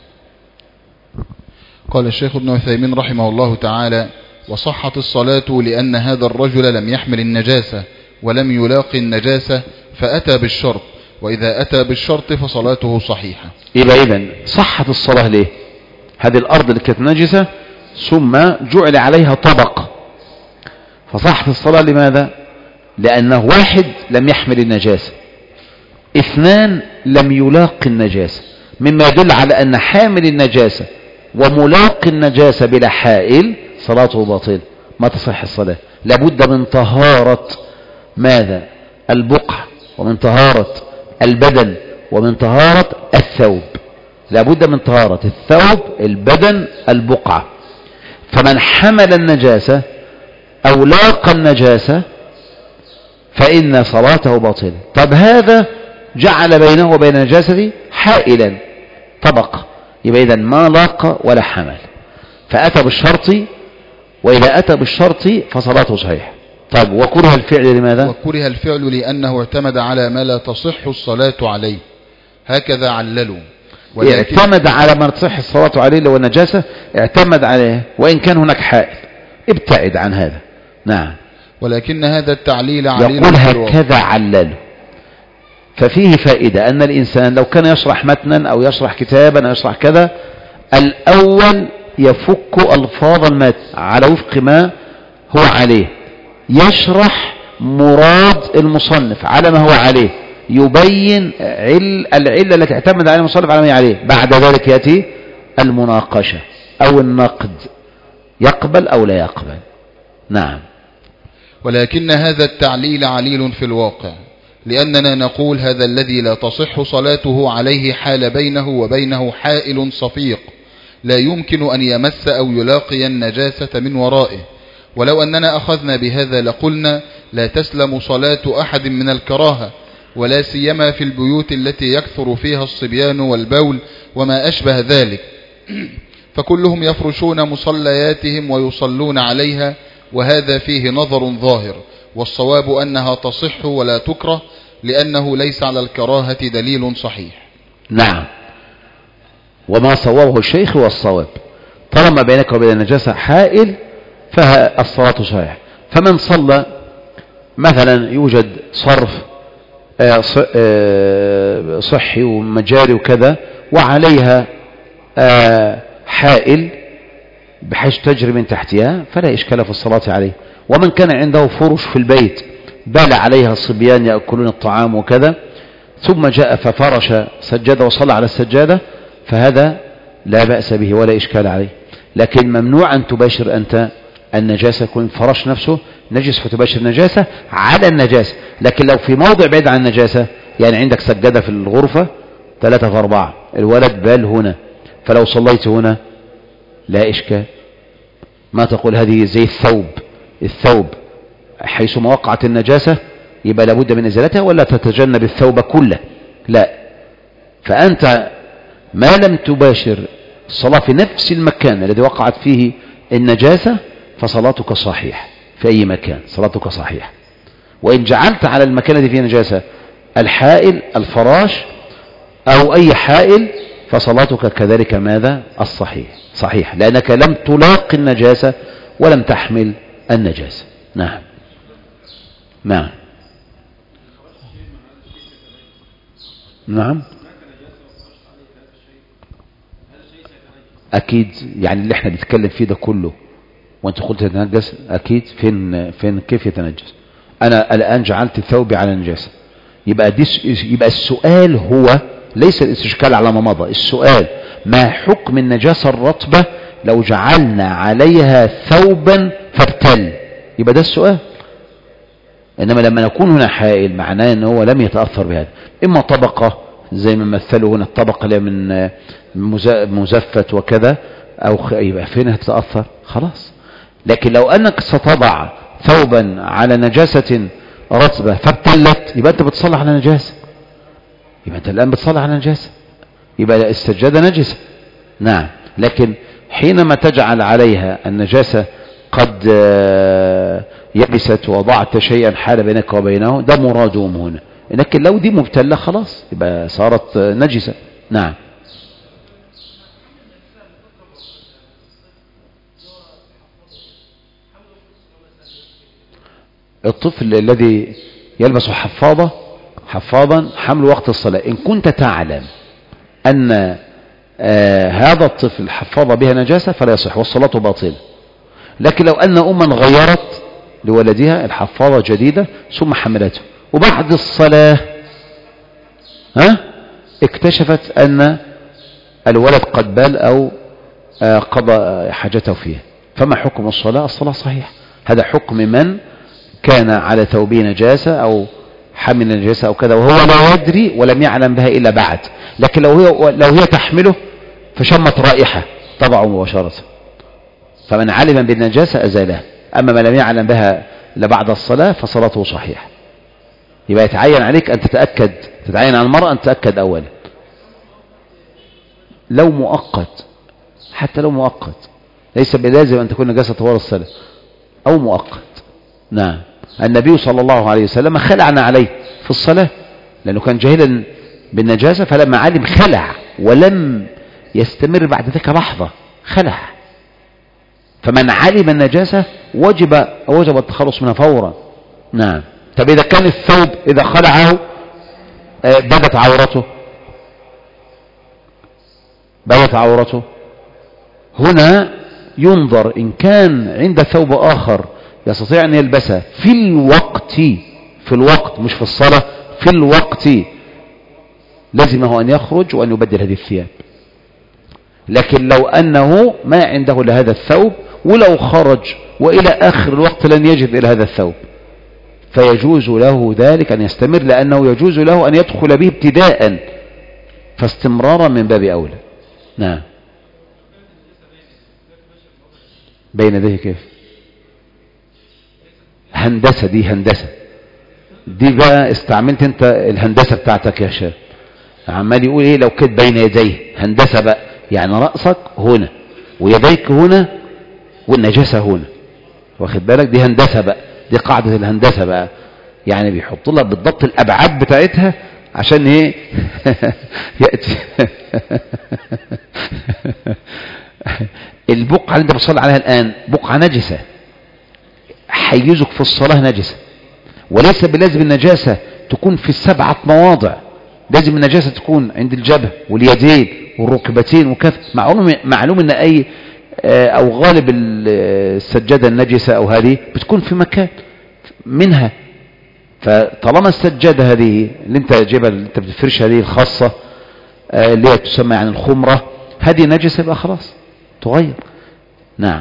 B: قال الشيخ ابن عثيمين رحمه الله تعالى: وصحت الصلاة لأن هذا الرجل لم يحمل النجاسة ولم يلاقي النجاسة فأتى بالشرط، وإذا أتى بالشرط فصلاته صحيحة.
A: يبقى إذن صحت الصلاة ليه؟ هذه الأرض اللي كانت نجسة ثم جعل عليها طبق، فصحت الصلاة لماذا؟ لأنه واحد لم يحمل النجاسة، اثنان لم يلاقي النجاسة، مما يدل على أن حامل النجاسة وملاقي النجاسة بلا حائل صلاته باطلة، ما تصح الصلاة. لابد من طهارة ماذا؟ البقع، ومن طهارة البدن، ومن طهارة الثوب. لابد من طهارة الثوب، البدن، البقعة. فمن حمل النجاسة أو لاقى النجاسة فإن صلاته باطلة. طب هذا جعل بينه وبين النجاسة حائلا طبق، يبقى إذن ما لاقى ولا حمل، فأتى بالشرط، وإذا أتى بالشرط فصلاته صحيحة. طيب وكره الفعل لماذا؟
B: وكره الفعل لأنه اعتمد على ما لا تصح الصلاة عليه، هكذا عللوا.
A: اعتمد على ما تصح الصلاة عليه لو النجاسة، اعتمد عليه وإن كان هناك حائل، ابتعد عن هذا. نعم.
B: ولكن هذا التعليل عليل،
A: يقول هكذا عللوا، ففيه فائدة أن الإنسان لو كان يشرح متنا أو يشرح كتابا أو يشرح كذا، الأول يفك ألفاظ المتن على وفق ما هو عليه، يشرح مراد المصنف على ما هو عليه، يبين العلة التي اعتمد عليها المصنف على ما هي عليه. بعد ذلك يأتي المناقشة أو النقد، يقبل أو لا يقبل. نعم.
B: ولكن هذا التعليل عليل في الواقع، لأننا نقول هذا الذي لا تصح صلاته عليه حال بينه وبينه حائل صفيق لا يمكن أن يمس أو يلاقي النجاسة من ورائه. ولو أننا أخذنا بهذا لقلنا لا تسلم صلاة أحد من الكراهة، ولا سيما في البيوت التي يكثر فيها الصبيان والبول وما أشبه ذلك، فكلهم يفرشون مصلياتهم ويصلون عليها، وهذا فيه نظر ظاهر، والصواب أنها تصح ولا تكره، لأنه ليس على الكراهة دليل صحيح.
A: نعم. وما صوابه الشيخ هو الصواب، طالما بينك وبين النجاسة حائل فالصلاة صحيحة. فمن صلى مثلا يوجد صرف صحي ومجاري وكذا وعليها حائل بحيث تجري من تحتها فلا إشكال في الصلاة عليه. ومن كان عنده فرش في البيت بال عليها الصبيان يأكلون الطعام وكذا ثم جاء ففرش سجادة وصلى على السجادة فهذا لا بأس به ولا إشكال عليه. لكن ممنوع أن تباشر أنت النجاسة، يكون الفراش نفسه نجس فتباشر نجاسة على النجاسة. لكن لو في موضع بعيد عن النجاسة، يعني عندك سجادة في الغرفة 3 في 4 الولد بال هنا، فلو صليت هنا لا إشكال. ما تقول هذه زي الثوب حيثما وقعت النجاسة يبقى لابد من إزالتها ولا تتجنب الثوب كله، لا. فأنت ما لم تباشر الصلاة في نفس المكان الذي وقعت فيه النجاسة فصلاتك صحيحة في أي مكان، صلاتك صحيحة. وإن جعلت على المكان الذي فيه نجاسة الحائل الفراش أو أي حائل فصلاتك كذلك ماذا؟ الصحيح صحيح، لأنك لم تلاقي النجاسة ولم تحمل النجاسة. نعم نعم نعم أكيد. يعني اللي احنا بنتكلم فيه ده كله وانت قلت يتنجس أكيد. فين كيف يتنجس؟ أنا الآن جعلت ثوبي على النجاسة، يبقى السؤال هو ليس الاستشكال على ما مضى. السؤال ما حكم النجاسة الرطبة لو جعلنا عليها ثوبا فابتل؟ يبقى ده السؤال. إنما لما نكون هنا حائل معناه أنه هو لم يتأثر بهذا، إما طبقة زي ما مثلوا هنا الطبقة اللي من مزفت وكذا أو يبقى فين هتتأثر خلاص. لكن لو أنك ستضع ثوبا على نجاسة رطبة فابتلت يبقى أنت بتصلح على نجاسة، يبقى أنت الآن بتصلح على نجاسة، يبقى السجادة نجسة. نعم. لكن حينما تجعل عليها النجاسة قد يبست وضعت شيئا حال بينك وبينه ده مرادهم هنا. لكن لو دي مبتلة خلاص يبقى صارت نجسة. نعم. الطفل الذي يلبس حفاضا حمل وقت الصلاة، إن كنت تعلم أن هذا الطفل حفاض بها نجاسة فلا يصح والصلاة باطلة. لكن لو أن أما غيرت لولدها الحفاضة جديدة ثم حملته وبعد الصلاة اكتشفت أن الولد قد بال أو قضى حاجته فيها، فما حكم الصلاة؟ الصلاة صحيحة. هذا حكم من كان على ثوبه نجاسة أو حمل نجاسة أو كذا وهو لا يدري ولم يعلم بها إلا بعد. لكن لو هي تحمله فشمت رائحة طبعا مباشرة، فمن علم بالنجاسة أزالها. أما ما لم يعلم بها إلا بعد الصلاة فصلاته صحيحة. يبقى يتعين عليك أن تتعين على المرأة أن تتأكد أولا. لو مؤقت، حتى لو مؤقت ليس بلازم أن تكون نجاسة طوال الصلاة أو مؤقت. نعم. النبي صلى الله عليه وسلم خلعنا عليه في الصلاة لأنه كان جاهلا بالنجاسة، فلما علم خلع ولم يستمر بعد ذلك لحظة خلع. فمن علم النجاسة وجب التخلص منها فورا. نعم. طب إذا كان الثوب إذا خلعه بدت عورته هنا ينظر إن كان عند ثوب آخر يستطيع أن يلبسها في الوقت مش في الصلاة، في الوقت لازمه أن يخرج وأن يبدل هذه الثياب. لكن لو أنه ما عنده لهذا الثوب ولو خرج وإلى آخر الوقت لن يجد إلى هذا الثوب فيجوز له ذلك أن يستمر، لأنه يجوز له أن يدخل به ابتداء فاستمرارا من باب أولى. نعم. بين يديه كيف؟ هندسة دي بقى استعملت انت الهندسة بتاعتك يا شاب. عمال يقول ايه لو كنت بين يديه هندسة بقى، يعني رأسك هنا ويديك هنا والنجاسة هنا، واخد بالك؟ دي هندسة بقى، دي قاعدة الهندسة بقى، يعني بيحط لها بالضبط الأبعاد بتاعتها عشان ايه يأتي البقعة اللي انت بتصلي عليها الآن بقعة نجسة، حيزك في الصلاة نجسة، وليس بلازم النجاسة تكون في السبعة مواضع، لازم النجاسة تكون عند الجبهة واليدين والركبتين وكذا. معلوم ان اي او غالب السجادة النجسة او هذه بتكون في مكان منها، فطالما السجادة هذه اللي انت جايبها اللي انت بتفرشها هذه الخاصة اللي هي تسمى يعني الخمرة، هذه نجسة يبقى خلاص تغير. نعم.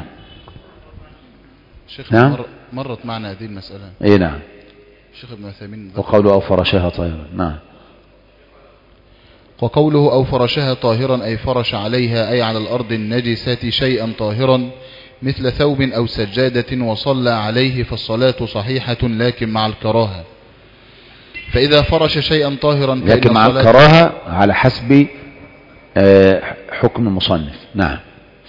B: شيخ
A: نعم.
B: مرت معنا هذه المسألة.
A: اي نعم.
B: شيخ ابن عثيمين
A: وقوله أو فرشها طاهرا. نعم.
B: وقوله أو فرشها طاهرا أي فرش عليها أي على الأرض النجسة شيئا طاهرا مثل ثوب أو سجادة وصلى عليه فالصلاة صحيحة لكن مع الكراهة. فإذا فرش شيئا طاهرا
A: لكن مع الكراهة على حسب حكم المصنف. نعم.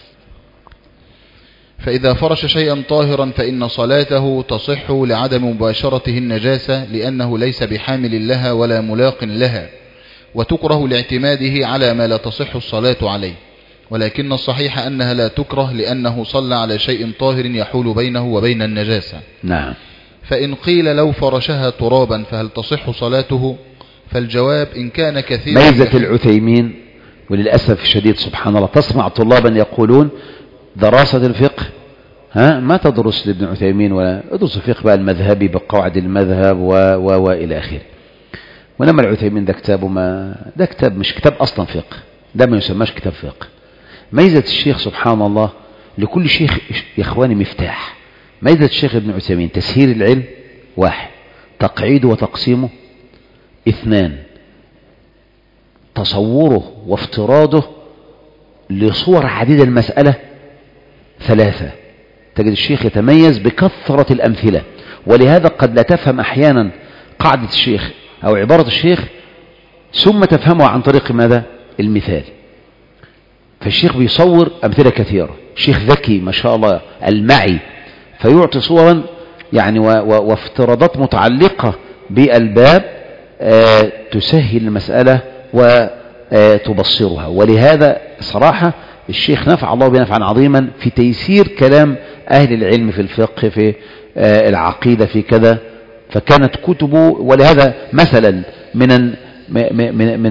B: فإذا فرش شيئا طاهرا فإن صلاته تصح لعدم مباشرته النجاسة لأنه ليس بحامل لها ولا ملاق لها، وتكره لاعتماده على ما لا تصح الصلاة عليه، ولكن الصحيح أنها لا تكره لأنه صلى على شيء طاهر يحول بينه وبين النجاسة.
A: نعم.
B: فإن قيل لو فرشها ترابا فهل تصح صلاته؟ فالجواب إن كان كثيرا.
A: ميزة العثيمين وللأسف الشديد سبحان الله تسمع طلابا يقولون دراسة الفقه ما تدرس لابن عثيمين ولا ادرس الفقه بقى المذهبي بقواعد المذهب وإلى آخره. ونما العثيمين ده كتابه ده كتاب مش كتاب أصلا فقه، ده ما يسماش كتاب فقه. ميزة الشيخ سبحان الله لكل شيخ يا إخواني مفتاح. ميزة الشيخ ابن عثيمين تسهيل العلم 1، تقعيده وتقسيمه 2، تصوره وافتراضه لصور عديدة المسألة 3. تجد الشيخ يتميز بكثرة الأمثلة، ولهذا قد لا تفهم أحيانا قاعدة الشيخ أو عبارة الشيخ ثم تفهمها عن طريق ماذا؟ المثال. فالشيخ بيصور أمثلة كثيرة، الشيخ ذكي ما شاء الله المعي، فيعطي صورا يعني وافتراضات متعلقة بالباب تسهل المسألة وتبصرها. ولهذا صراحة الشيخ نفع الله بنفعا عظيما في تيسير كلام أهل العلم في الفقه في العقيدة في كذا، فكانت كتبه. ولهذا مثلا من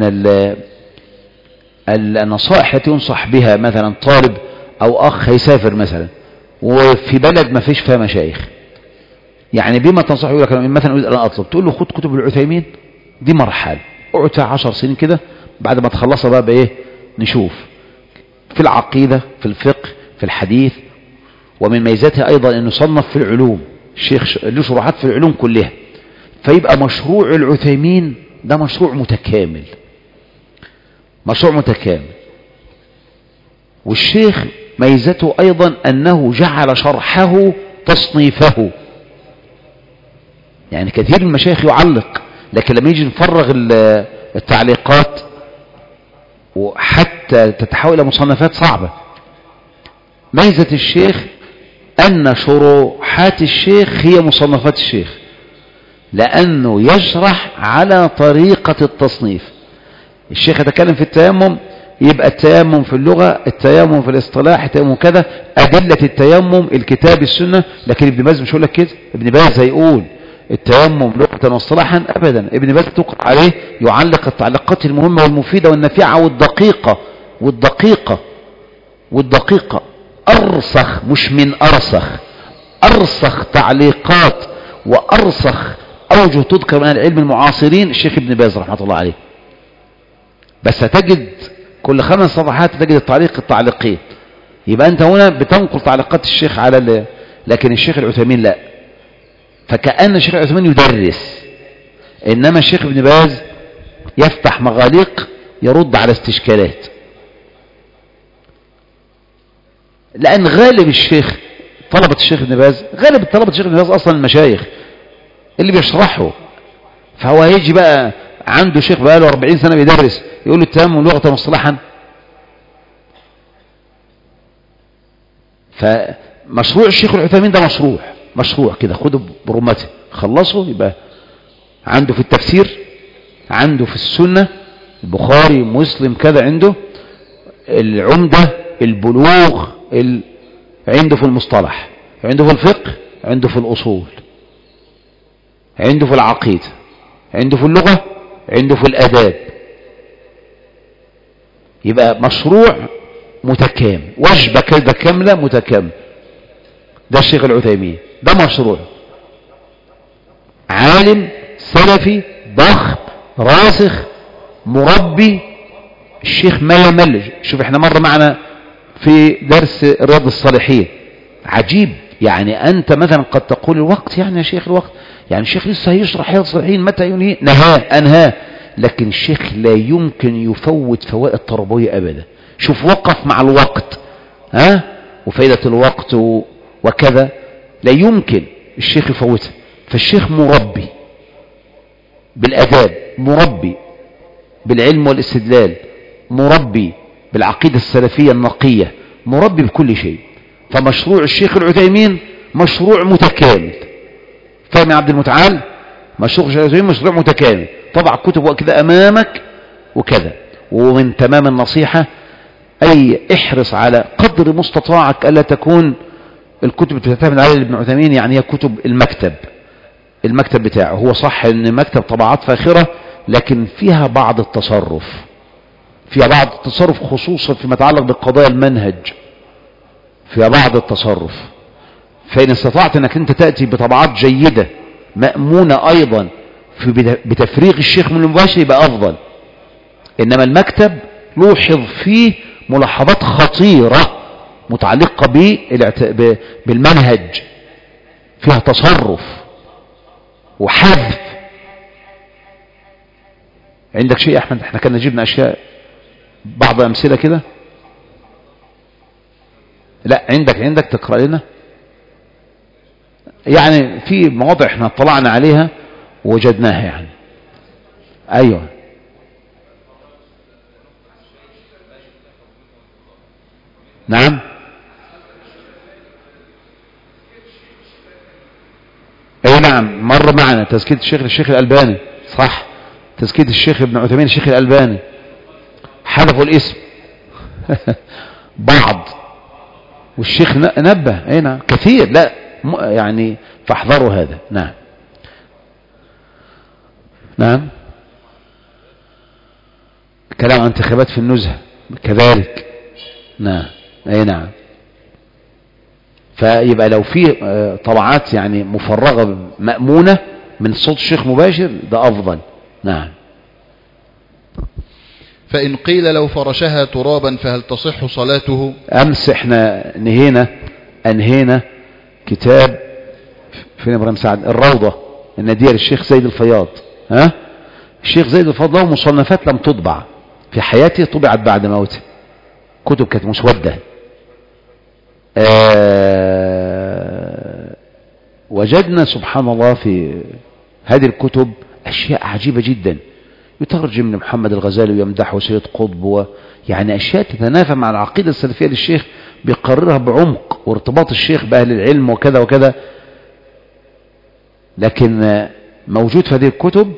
A: النصائح التي ينصح بها مثلا طالب أو أخ هيسافر مثلا وفي بلد ما فيش فيها مشايخ، يعني بما تنصحه؟ يقول لك مثلا أريد أن أطلب، تقول له خد كتب العثيمين دي مرحلة اقعد فيها 10 سنين كده، بعد ما تخلصها بقى بإيه نشوف في العقيدة في الفقه في الحديث. ومن ميزاتها أيضا أنه صنف في العلوم، الشيخ له شروحات في العلوم كلها، فيبقى مشروع العثيمين ده مشروع متكامل، مشروع متكامل. والشيخ ميزته أيضا أنه جعل شرحه تصنيفه، يعني كثير من المشايخ يعلق، لكن لما يجي نفرغ التعليقات وحتى تتحول إلى مصنفات صعبة. ميزة الشيخ أن شروحات الشيخ هي مصنفات الشيخ، لأنه يشرح على طريقة التصنيف. الشيخ يتكلم في التيمم، يبقى التيمم في اللغة، التيمم في الاصطلاح، التيمم كذا، أدلة التيمم الكتاب السنة. لكن ابن باز مش يقول لك كده، ابن باز هيقول التيمم لغة واصطلاحا أبدا. ابن باز تقرأ عليه يعلق التعليقات المهمة والمفيدة والنافعة والدقيقة أرسخ، مش من أرسخ تعليقات وأرسخ أوجه تذكر من العلم المعاصرين الشيخ ابن باز رحمة الله عليه. بس هتجد كل 5 صفحات تجد التعليقين، يبقى أنت هنا بتنقل تعليقات الشيخ على لكن الشيخ العثيمين لا، فكأن الشيخ العثيمين يدرس، إنما الشيخ ابن باز يفتح مغاليق يرد على استشكالات. لأن غالب طلبة الشيخ ابن باز، غالب طلبة الشيخ ابن باز أصلا المشايخ اللي بيشرحوا، فهو هيجي بقى عنده شيخ بقى له 40 سنة بيدرس يقول له التيمم لغة واصطلاحا. فمشروع الشيخ العثيمين ده مشروع كده، خده برمته خلصه، يبقى عنده في التفسير، عنده في السنة، البخاري مسلم كذا، عنده العمدة، البلوغ، عنده في المصطلح، عنده في الفقه، عنده في الأصول، عنده في العقيدة، عنده في اللغة، عنده في الآداب. يبقى مشروع متكامل، وجبة كده كاملة متكامل. ده الشيخ العثيمين، ده مشروع عالم سلفي ضخم راسخ مربي. الشيخ ما يملج. شوف احنا مرة معنا في درس رياض الصالحين عجيب. يعني انت مثلا قد تقول الوقت، يعني يا شيخ الوقت، يعني الشيخ لسه هيشرح رياض الصالحين متى ينهي؟ انهاه. لكن الشيخ لا يمكن يفوت فوائد تربوية ابدا. شوف وقف مع الوقت، وفائدة الوقت وكذا، لا يمكن الشيخ يفوتها. فالشيخ مربي بالاداب، مربي بالعلم والاستدلال، مربي بالعقيدة السلفية النقية، مربي بكل شيء. فمشروع الشيخ العثيمين مشروع متكامل. فاهم يا عبد المتعال؟ مشروع الشيخ العثيمين مشروع متكامل. طبع كتب وكذا امامك وكذا. ومن تمام النصيحة اي احرص على قدر مستطاعك الا تكون الكتب بتعتمد على ابن عثيمين، يعني هي كتب المكتب بتاعه. هو صح ان مكتب طبعات فاخرة، لكن فيها بعض التصرف، خصوصا فيما يتعلق بقضايا المنهج، فيها بعض التصرف. فإن استطعت انك انت تأتي بطبعات جيدة مأمونة ايضا في بتفريغ الشيخ من المباشر يبقى افضل. انما المكتب لوحظ فيه ملاحظات خطيرة متعلقة بالمنهج، فيها تصرف وحذف. عندك شيء يا احمد؟ احنا كنا جبنا اشياء، بعض امثله كده. لا عندك تقرا لنا، يعني في مواضع احنا اطلعنا عليها ووجدناها يعني. ايوه نعم. اي نعم، مر معنا تزكية الشيخ الألباني، صح، تزكية الشيخ ابن عثيمين الشيخ الألباني، حذفوا الاسم بعض، والشيخ نبه. هنا كثير، لا يعني فاحذروا هذا. نعم كلام عن انتخابات في النزهة كذلك. نعم. فيبقى لو في طبعات يعني مفرغة مأمونة من صوت الشيخ مباشر ده أفضل. نعم.
B: فإن قيل لو فرشها ترابا فهل تصح صلاته؟
A: أمس احنا أنهينا كتاب فين إبراهيم سعد، الروضة النادية للشيخ زيد الفياض. الشيخ زيد الفياض له مصنفات لم تطبع في حياته، طبعت بعد موته، كتب كانت مسودة. وجدنا سبحان الله في هذه الكتب أشياء عجيبة جدا، يترجم لمحمد الغزالي ويمدحه سيد قطب، يعني أشياء تتنافى مع العقيدة السلفية للشيخ، بيقررها بعمق وارتباط الشيخ بأهل العلم وكذا وكذا. لكن موجود في هذه الكتب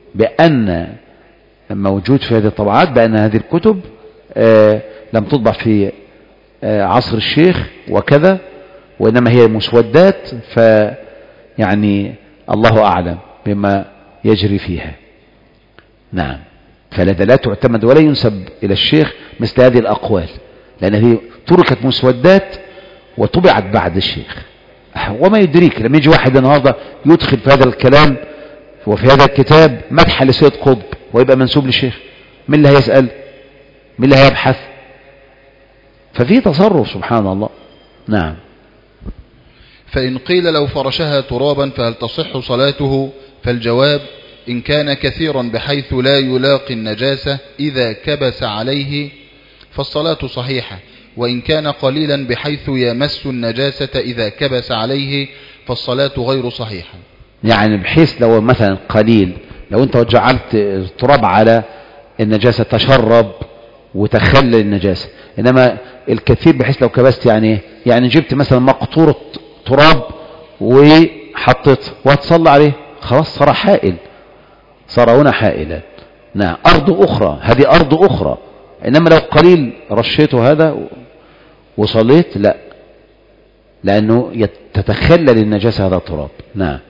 A: موجود في هذه الطبعات بأن هذه الكتب لم تطبع في عصر الشيخ وكذا، وإنما هي مسودات، فيعني الله أعلم بما يجري فيها. نعم. فلا تعتمد ولا ينسب إلى الشيخ مثل هذه الأقوال، لأن هي تركت مسودات وطبعت بعد الشيخ. وما يدريك لما يجي واحد النهارده يدخل في هذا الكلام وفي هذا الكتاب مدح لسيد قطب ويبقى منسوب للشيخ، مين اللي هيسأل؟ مين اللي هيبحث؟ ففي تصرف سبحان الله. نعم.
B: فإن قيل لو فرشها ترابا فهل تصح صلاته؟ فالجواب إن كان كثيرا بحيث لا يلاقي النجاسة إذا كبس عليه فالصلاة صحيحة، وإن كان قليلا بحيث يمس النجاسة إذا كبس عليه فالصلاة غير صحيحة.
A: يعني بحيث لو مثلا قليل، لو انت جعلت التراب على النجاسة تشرب وتخلل النجاسة، انما الكثير بحيث لو كبست يعني جبت مثلا مقطورة تراب وحطيت وهتصلى عليه، خلاص صار حائل، صار هنا حائلا. نعم. أرض أخرى، هذه أرض أخرى. إنما لو قليل رشيته هذا وصليت لا، لأنه تتخلل النجاسة هذا التراب. نعم.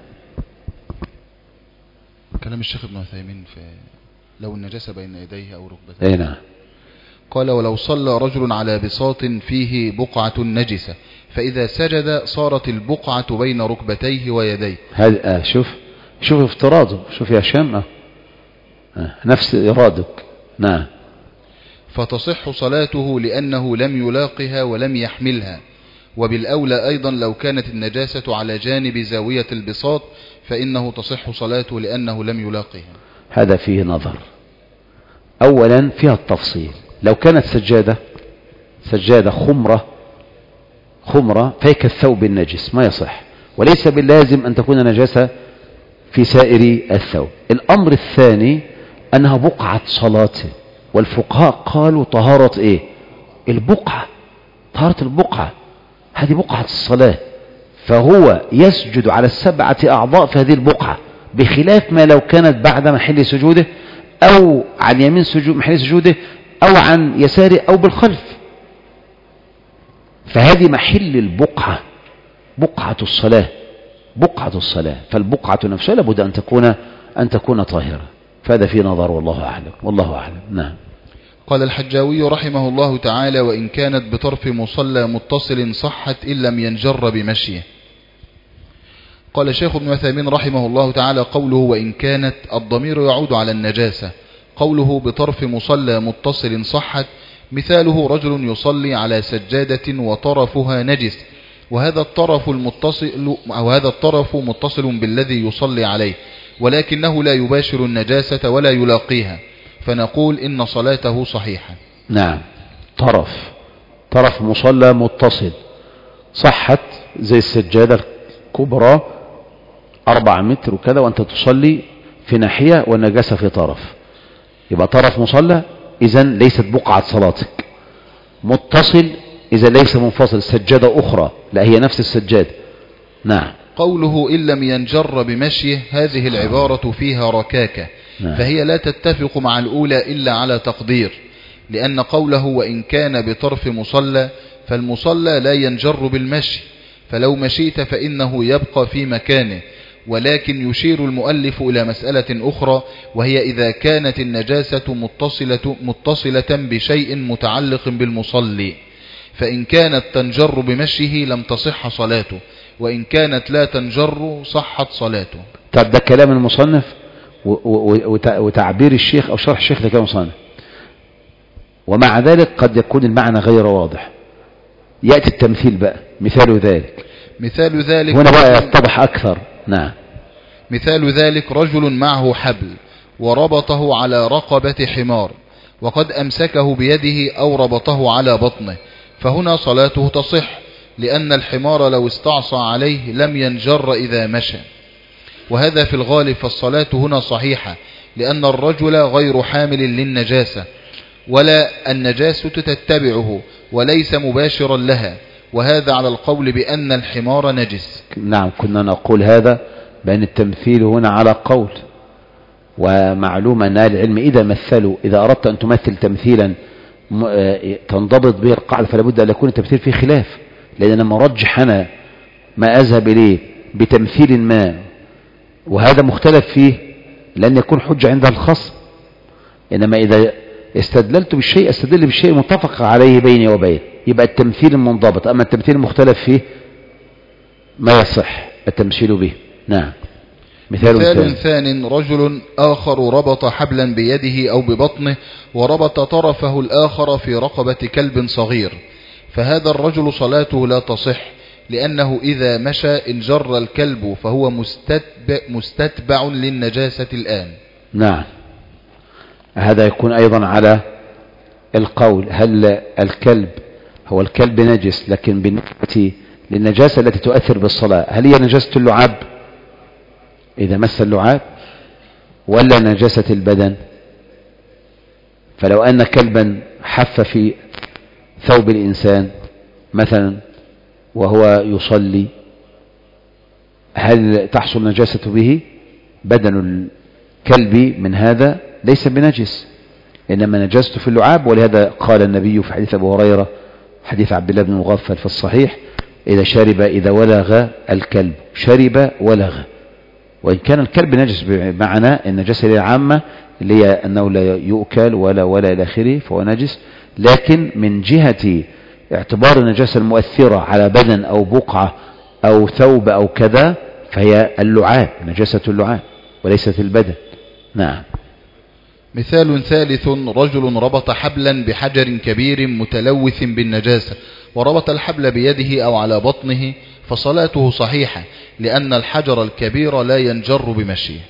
B: كلام الشيخ ابن عثيمين في لو النجاسة بين يديه أو ركبتيه.
A: نعم.
B: قال ولو صلى رجل على بساط فيه بقعة نجسة فإذا سجد صارت البقعة بين ركبتيه ويديه.
A: هذا شوف افتراضه، شوف يا هشام، نفس إرادك. نعم.
B: فتصح صلاته لأنه لم يلاقها ولم يحملها، وبالأولى أيضا لو كانت النجاسة على جانب زاوية البساط فإنه تصح صلاته لأنه لم يلاقها.
A: هذا فيه نظر. أولا فيها التفصيل، لو كانت سجادة خمرة فهي كالثوب النجس ما يصح، وليس باللازم أن تكون نجاسة في سائر الثوب. الأمر الثاني أنها بقعة صلاة، والفقهاء قالوا طهارة إيه؟ البقعة، طهارة البقعة، هذه بقعة الصلاة، فهو يسجد على 7 أعضاء في هذه البقعة، بخلاف ما لو كانت بعد محل سجوده أو عن يمين محل سجوده أو عن يساره أو بالخلف. فهذه محل البقعة، بقعة الصلاة، فالبقعة نفسها لابد أن تكون طاهرة. فهذا في نظر والله أعلم. نعم.
B: قال الحجاوي رحمه الله تعالى وإن كانت بطرف مصلى متصل صحت إن لم ينجر بمشيه. قال الشيخ ابن عثيمين رحمه الله تعالى قوله وإن كانت الضمير يعود على النجاسة. قوله بطرف مصلى متصل صحت مثاله رجل يصلي على سجادة وطرفها نجس، وهذا الطرف متصل بالذي يصلي عليه ولكنه لا يباشر النجاسة ولا يلاقيها، فنقول إن صلاته صحيحة.
A: نعم. طرف مصلى متصل صحت زي السجادة الكبرى 4 متر وكذا، وأنت تصلي في ناحية والنجاسة في طرف، يبقى طرف مصلى إذن ليست بقعة صلاتك. متصل إذا ليس منفصل، سجادة أخرى لا هي نفس السجادة. نعم.
B: قوله إن لم ينجر بمشيه هذه العبارة فيها ركاكة. نعم. فهي لا تتفق مع الأولى إلا على تقدير، لأن قوله وإن كان بطرف مصلى فالمصلى لا ينجر بالمشي، فلو مشيت فإنه يبقى في مكانه. ولكن يشير المؤلف إلى مسألة أخرى، وهي إذا كانت النجاسة متصلة بشيء متعلق بالمصلي، فإن كانت تنجر بمشيه لم تصح صلاته، وإن كانت لا تنجر صحت صلاته.
A: طب ده كلام المصنف وتعبير الشيخ أو شرح الشيخ لكلام المصنف، ومع ذلك قد يكون المعنى غير واضح. يأتي التمثيل بقى، مثال ذلك هنا بقى يتضح أكثر. نعم.
B: مثال ذلك رجل معه حبل وربطه على رقبة حمار وقد أمسكه بيده أو ربطه على بطنه، فهنا صلاته تصح، لأن الحمار لو استعصى عليه لم ينجر إذا مشى، وهذا في الغالب، فالصلاة هنا صحيحة، لأن الرجل غير حامل للنجاسة ولا النجاسة تتبعه وليس مباشرا لها، وهذا على القول بأن الحمار نجس.
A: نعم. كنا نقول هذا بأن التمثيل هنا على قول، ومعلوم أن أهل العلم إذا أردت أن تمثل تمثيلا تنضبط به القاعدة فلا بد أن يكون التمثيل فيه خلاف، لأن لما رجح أنا ما أذهب إليه بتمثيل ما وهذا مختلف فيه لن يكون حجة عند الخصم، إنما إذا استدللت بالشيء استدل بالشيء متفق عليه بيني وبين، يبقى التمثيل المنضبط. أما التمثيل المختلف فيه ما يصح التمثيل به. نعم.
B: مثال ثان رجل آخر ربط حبلا بيده أو ببطنه وربط طرفه الآخر في رقبة كلب صغير، فهذا الرجل صلاته لا تصح، لأنه إذا مشى انجر الكلب فهو مستتبع للنجاسة الآن.
A: نعم. هذا يكون أيضا على القول، هل الكلب نجس، لكن بالنسبة للنجاسة التي تؤثر بالصلاة هل هي نجاسة اللعاب إذا مس اللعاب ولا نجاسة البدن؟ فلو أن كلبا حف في ثوب الإنسان مثلا وهو يصلي هل تحصل نجاسة به؟ بدن الكلب من هذا ليس بنجس، إنما نجاسته في اللعاب، ولهذا قال النبي في حديث أبو هريرة حديث عبد الله بن مغفل في الصحيح: إذا ولغ الكلب شرب ولغ. وإن كان الكلب نجس بمعنى النجاسة العامة اللي هي أنه لا يؤكل ولا إلى آخره فهو نجس، لكن من جهة اعتبار النجاسة المؤثرة على بدن أو بقعة أو ثوب أو كذا فهي اللعاب، نجاسة اللعاب وليست البدن. نعم.
B: مثال ثالث: رجل ربط حبلا بحجر كبير متلوث بالنجاسة وربط الحبل بيده أو على بطنه، فصلاته صحيحة لأن الحجر الكبير لا ينجر بمشيه.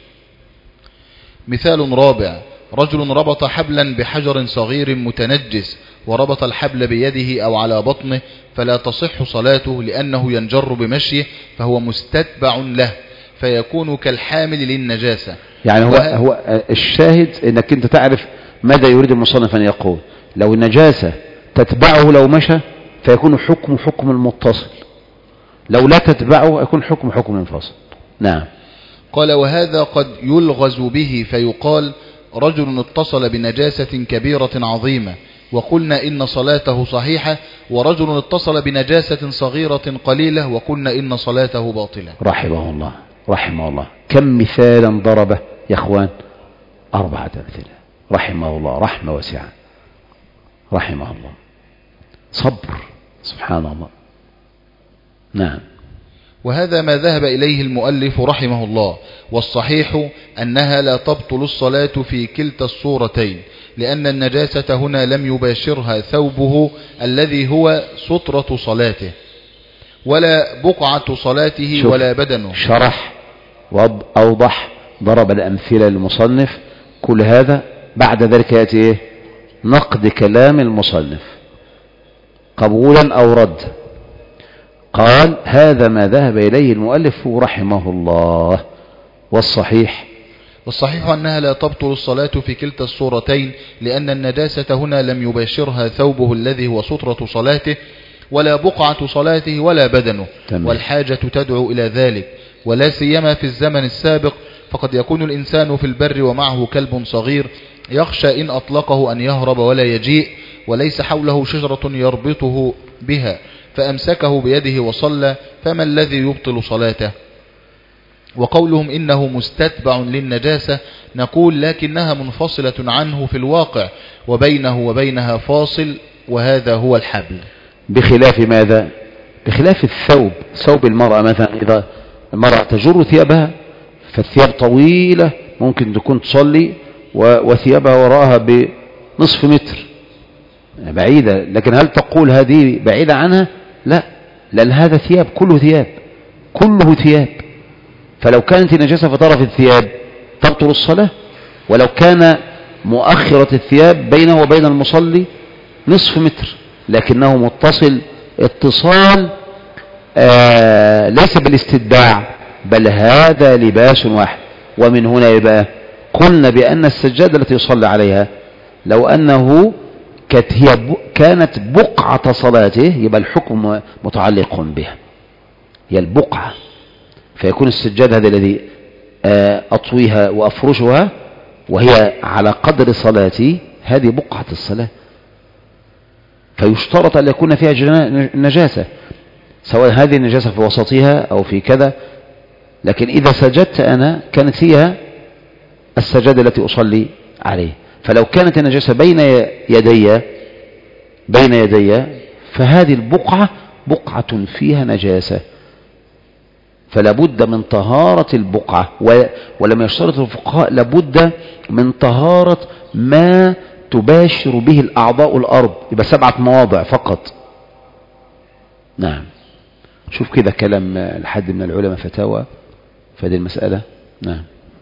B: مثال رابع: رجل ربط حبلا بحجر صغير متنجس وربط الحبل بيده أو على بطنه، فلا تصح صلاته لأنه ينجر بمشيه، فهو مستتبع له فيكون كالحامل للنجاسة.
A: يعني هو الشاهد انك انت تعرف ماذا يريد المصنف ان يقول. لو النجاسة تتبعه لو مشى فيكون حكم المتصل، لو لا تتبعه يكون حكم منفصل. نعم.
B: قال: وهذا قد يلغز به فيقال: رجل اتصل بنجاسة كبيرة عظيمة وقلنا إن صلاته صحيحة، ورجل اتصل بنجاسة صغيرة قليلة وقلنا إن صلاته باطلة.
A: رحمه الله. كم مثالا ضربه يا اخوان؟ 4 أمثلة. رحمه الله رحمة واسعة، رحمه الله. صبر، سبحان الله. نعم.
B: وهذا ما ذهب إليه المؤلف رحمه الله، والصحيح أنها لا تبطل الصلاة في كلتا الصورتين، لأن النجاسة هنا لم يباشرها ثوبه الذي هو سترة صلاته، ولا بقعة صلاته ولا بدنه.
A: شرح وأوضح، ضرب الأمثلة للمصنف. كل هذا بعد ذلك يأتي نقد كلام المصنف قبولا أو رد. قال: هذا ما ذهب إليه المؤلف رحمه الله، والصحيح
B: أنها لا تبطل الصلاة في كلتا الصورتين، لأن النجاسة هنا لم يباشرها ثوبه الذي هو سترة صلاته، ولا بقعة صلاته ولا بدنه. والحاجة تدعو إلى ذلك، ولا سيما في الزمن السابق، فقد يكون الإنسان في البر ومعه كلب صغير يخشى إن أطلقه أن يهرب ولا يجيء، وليس حوله شجرة يربطه بها فأمسكه بيده وصلى، فما الذي يبطل صلاته؟ وقولهم إنه مستتبع للنجاسة، نقول لكنها منفصلة عنه في الواقع، وبينه وبينها فاصل، وهذا هو الحبل.
A: بخلاف ماذا؟ بخلاف الثوب. ثوب المرأة مثلا، إذا المرأة تجر ثيابها فالثياب طويلة ممكن تكون تصلي وثيابها وراءها بنصف متر بعيدة، لكن هل تقول هذه بعيدة عنها؟ لا، لأن هذا ثياب، كله ثياب. فلو كانت النجاسة في طرف الثياب تبطل الصلاة، ولو كان مؤخرة الثياب بينه وبين المصلي نصف متر، لكنه متصل اتصال ليس بالاستتباع، بل هذا لباس واحد. ومن هنا يبقى قلنا بأن السجادة التي يصلي عليها لو أنه كانت بقعة صلاته يبقى الحكم متعلق بها، هي البقعة، فيكون السجادة هذا الذي أطويها وأفرشها وهي على قدر صلاتي، هذه بقعة الصلاة، فيشترط أن يكون فيها نجاسة، سواء هذه النجاسة في وسطها أو في كذا. لكن إذا سجدت أنا كانت هي السجادة التي أصلي عليه، فلو كانت النجاسة بين يدي فهذه البقعة بقعة فيها نجاسة، فلا بد من طهارة البقعة. ولم يشترط الفقهاء لابد من طهارة ما تباشر به الأعضاء الأرض، يبقى 7 مواضع فقط. نعم. شوف كده كلام الحد من العلماء فتاوى في هذه المسألة. نعم.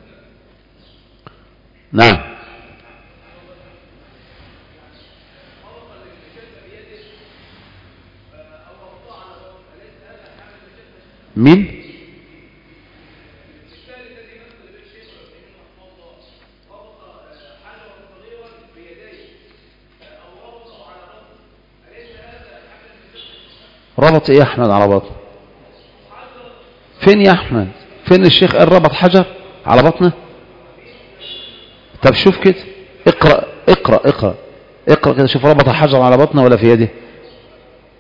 A: مين؟ ربط ايه يا احمد على بطن؟ فين يا احمد؟ فين الشيخ قال ربط حجر على بطنه؟ طب شوف كده، اقرأ كده، شوف ربط حجر على بطنه ولا في يده؟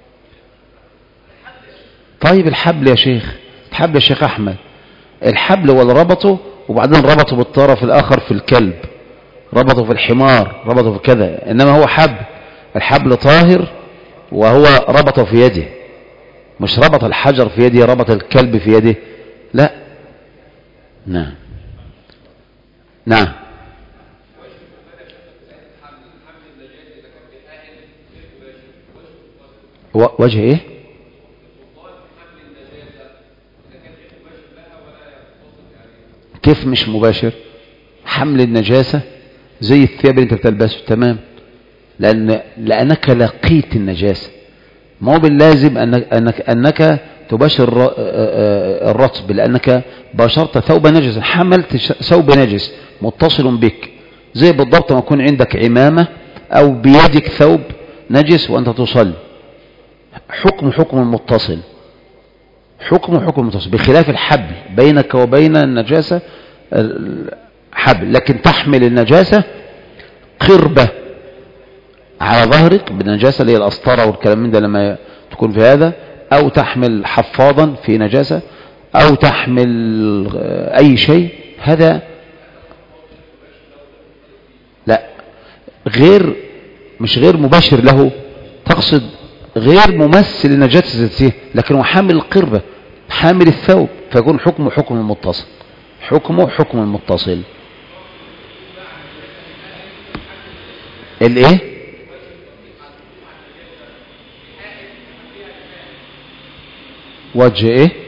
A: طيب الحبل يا شيخ، الحبل يا شيخ أحمد، الحبل ولا ربطه وبعدين ربطه بالطرف الآخر في الكلب، ربطه في الحمار، ربطه في كذا، إنما هو حبل، الحبل طاهر وهو ربطه في يده، مش ربط الحجر في يده، ربط الكلب في يده، لا. نعم نعم. وجه ايه؟ كيف مش مباشر؟ حمل النجاسة زي الثياب اللي انت بتلبسه، تمام، لأنك لقيت النجاسة، ما هو باللازم أنك تباشر الرطب، لأنك باشرت ثوب نجس، حملت ثوب نجس متصل بك، زي بالضبط ما يكون عندك عمامة أو بيدك ثوب نجس وأنت تصلي، حكم المتصل، حكم المتصل، بخلاف الحبل بينك وبين النجاسة حبل، لكن تحمل النجاسة قربة على ظهرك بالنجاسة اللي هي الأسطرة والكلام من ده لما تكون في هذا، أو تحمل حفاضا في نجاسة، أو تحمل أي شيء، هذا لا، مش غير مباشر له، تقصد غير ممثل النجاسة ذاتها، لكن هو حامل القربة، حامل الثوب، فيكون حكم المتصل، حكم المتصل. الايه؟ وجه ايه؟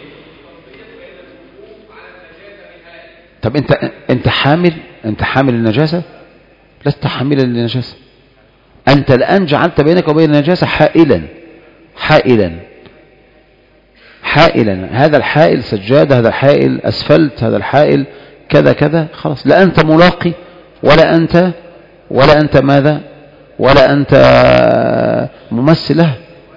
A: طب انت حامل النجاسة؟ لست حاملا للنجاسة، انت الان جعلت بينك وبين النجاسة حائلا، هذا الحائل سجادة، هذا الحائل اسفلت، هذا الحائل كذا كذا، خلاص، لا انت ملاقي ولا انت ماذا، ولا انت ممثله،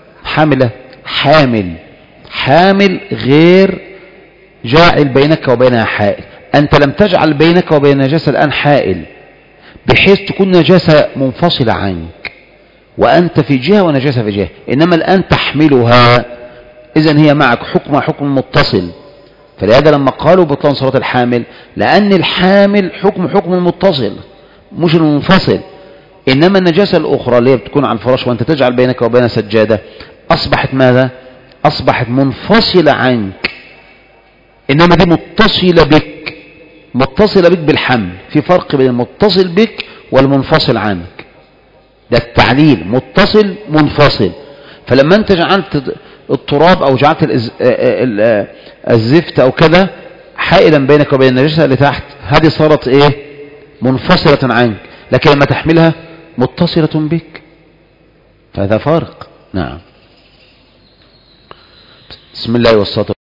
A: حامل غير جاعل بينك وبينها حائل، انت لم تجعل بينك وبين النجاسة الان حائل بحيث تكون نجاسة منفصلة عنك وانت في جهة ونجاسة في جهة، انما الان تحملها، اذن هي معك حكم متصل. فلهذا لما قالوا بطلان صلاة الحامل، لأن الحامل حكم المتصل مش المنفصل، إنما النجاسة الأخرى اللي بتكون على الفراش وأنت تجعل بينك وبين سجادة أصبحت ماذا؟ أصبحت منفصلة عنك، إنما دي متصلة بك بالحمل، في فرق بين المتصل بك والمنفصل عنك، ده التعليل، متصل منفصل. فلما أنت جعلت التراب أو جعلت الزفت أو كذا حائلا بينك وبين النجاسة اللي تحت، هذه صارت إيه؟ منفصلة عنك، لكن لما تحملها متصلة بك، فهذا فارق. نعم. بسم الله والصلاة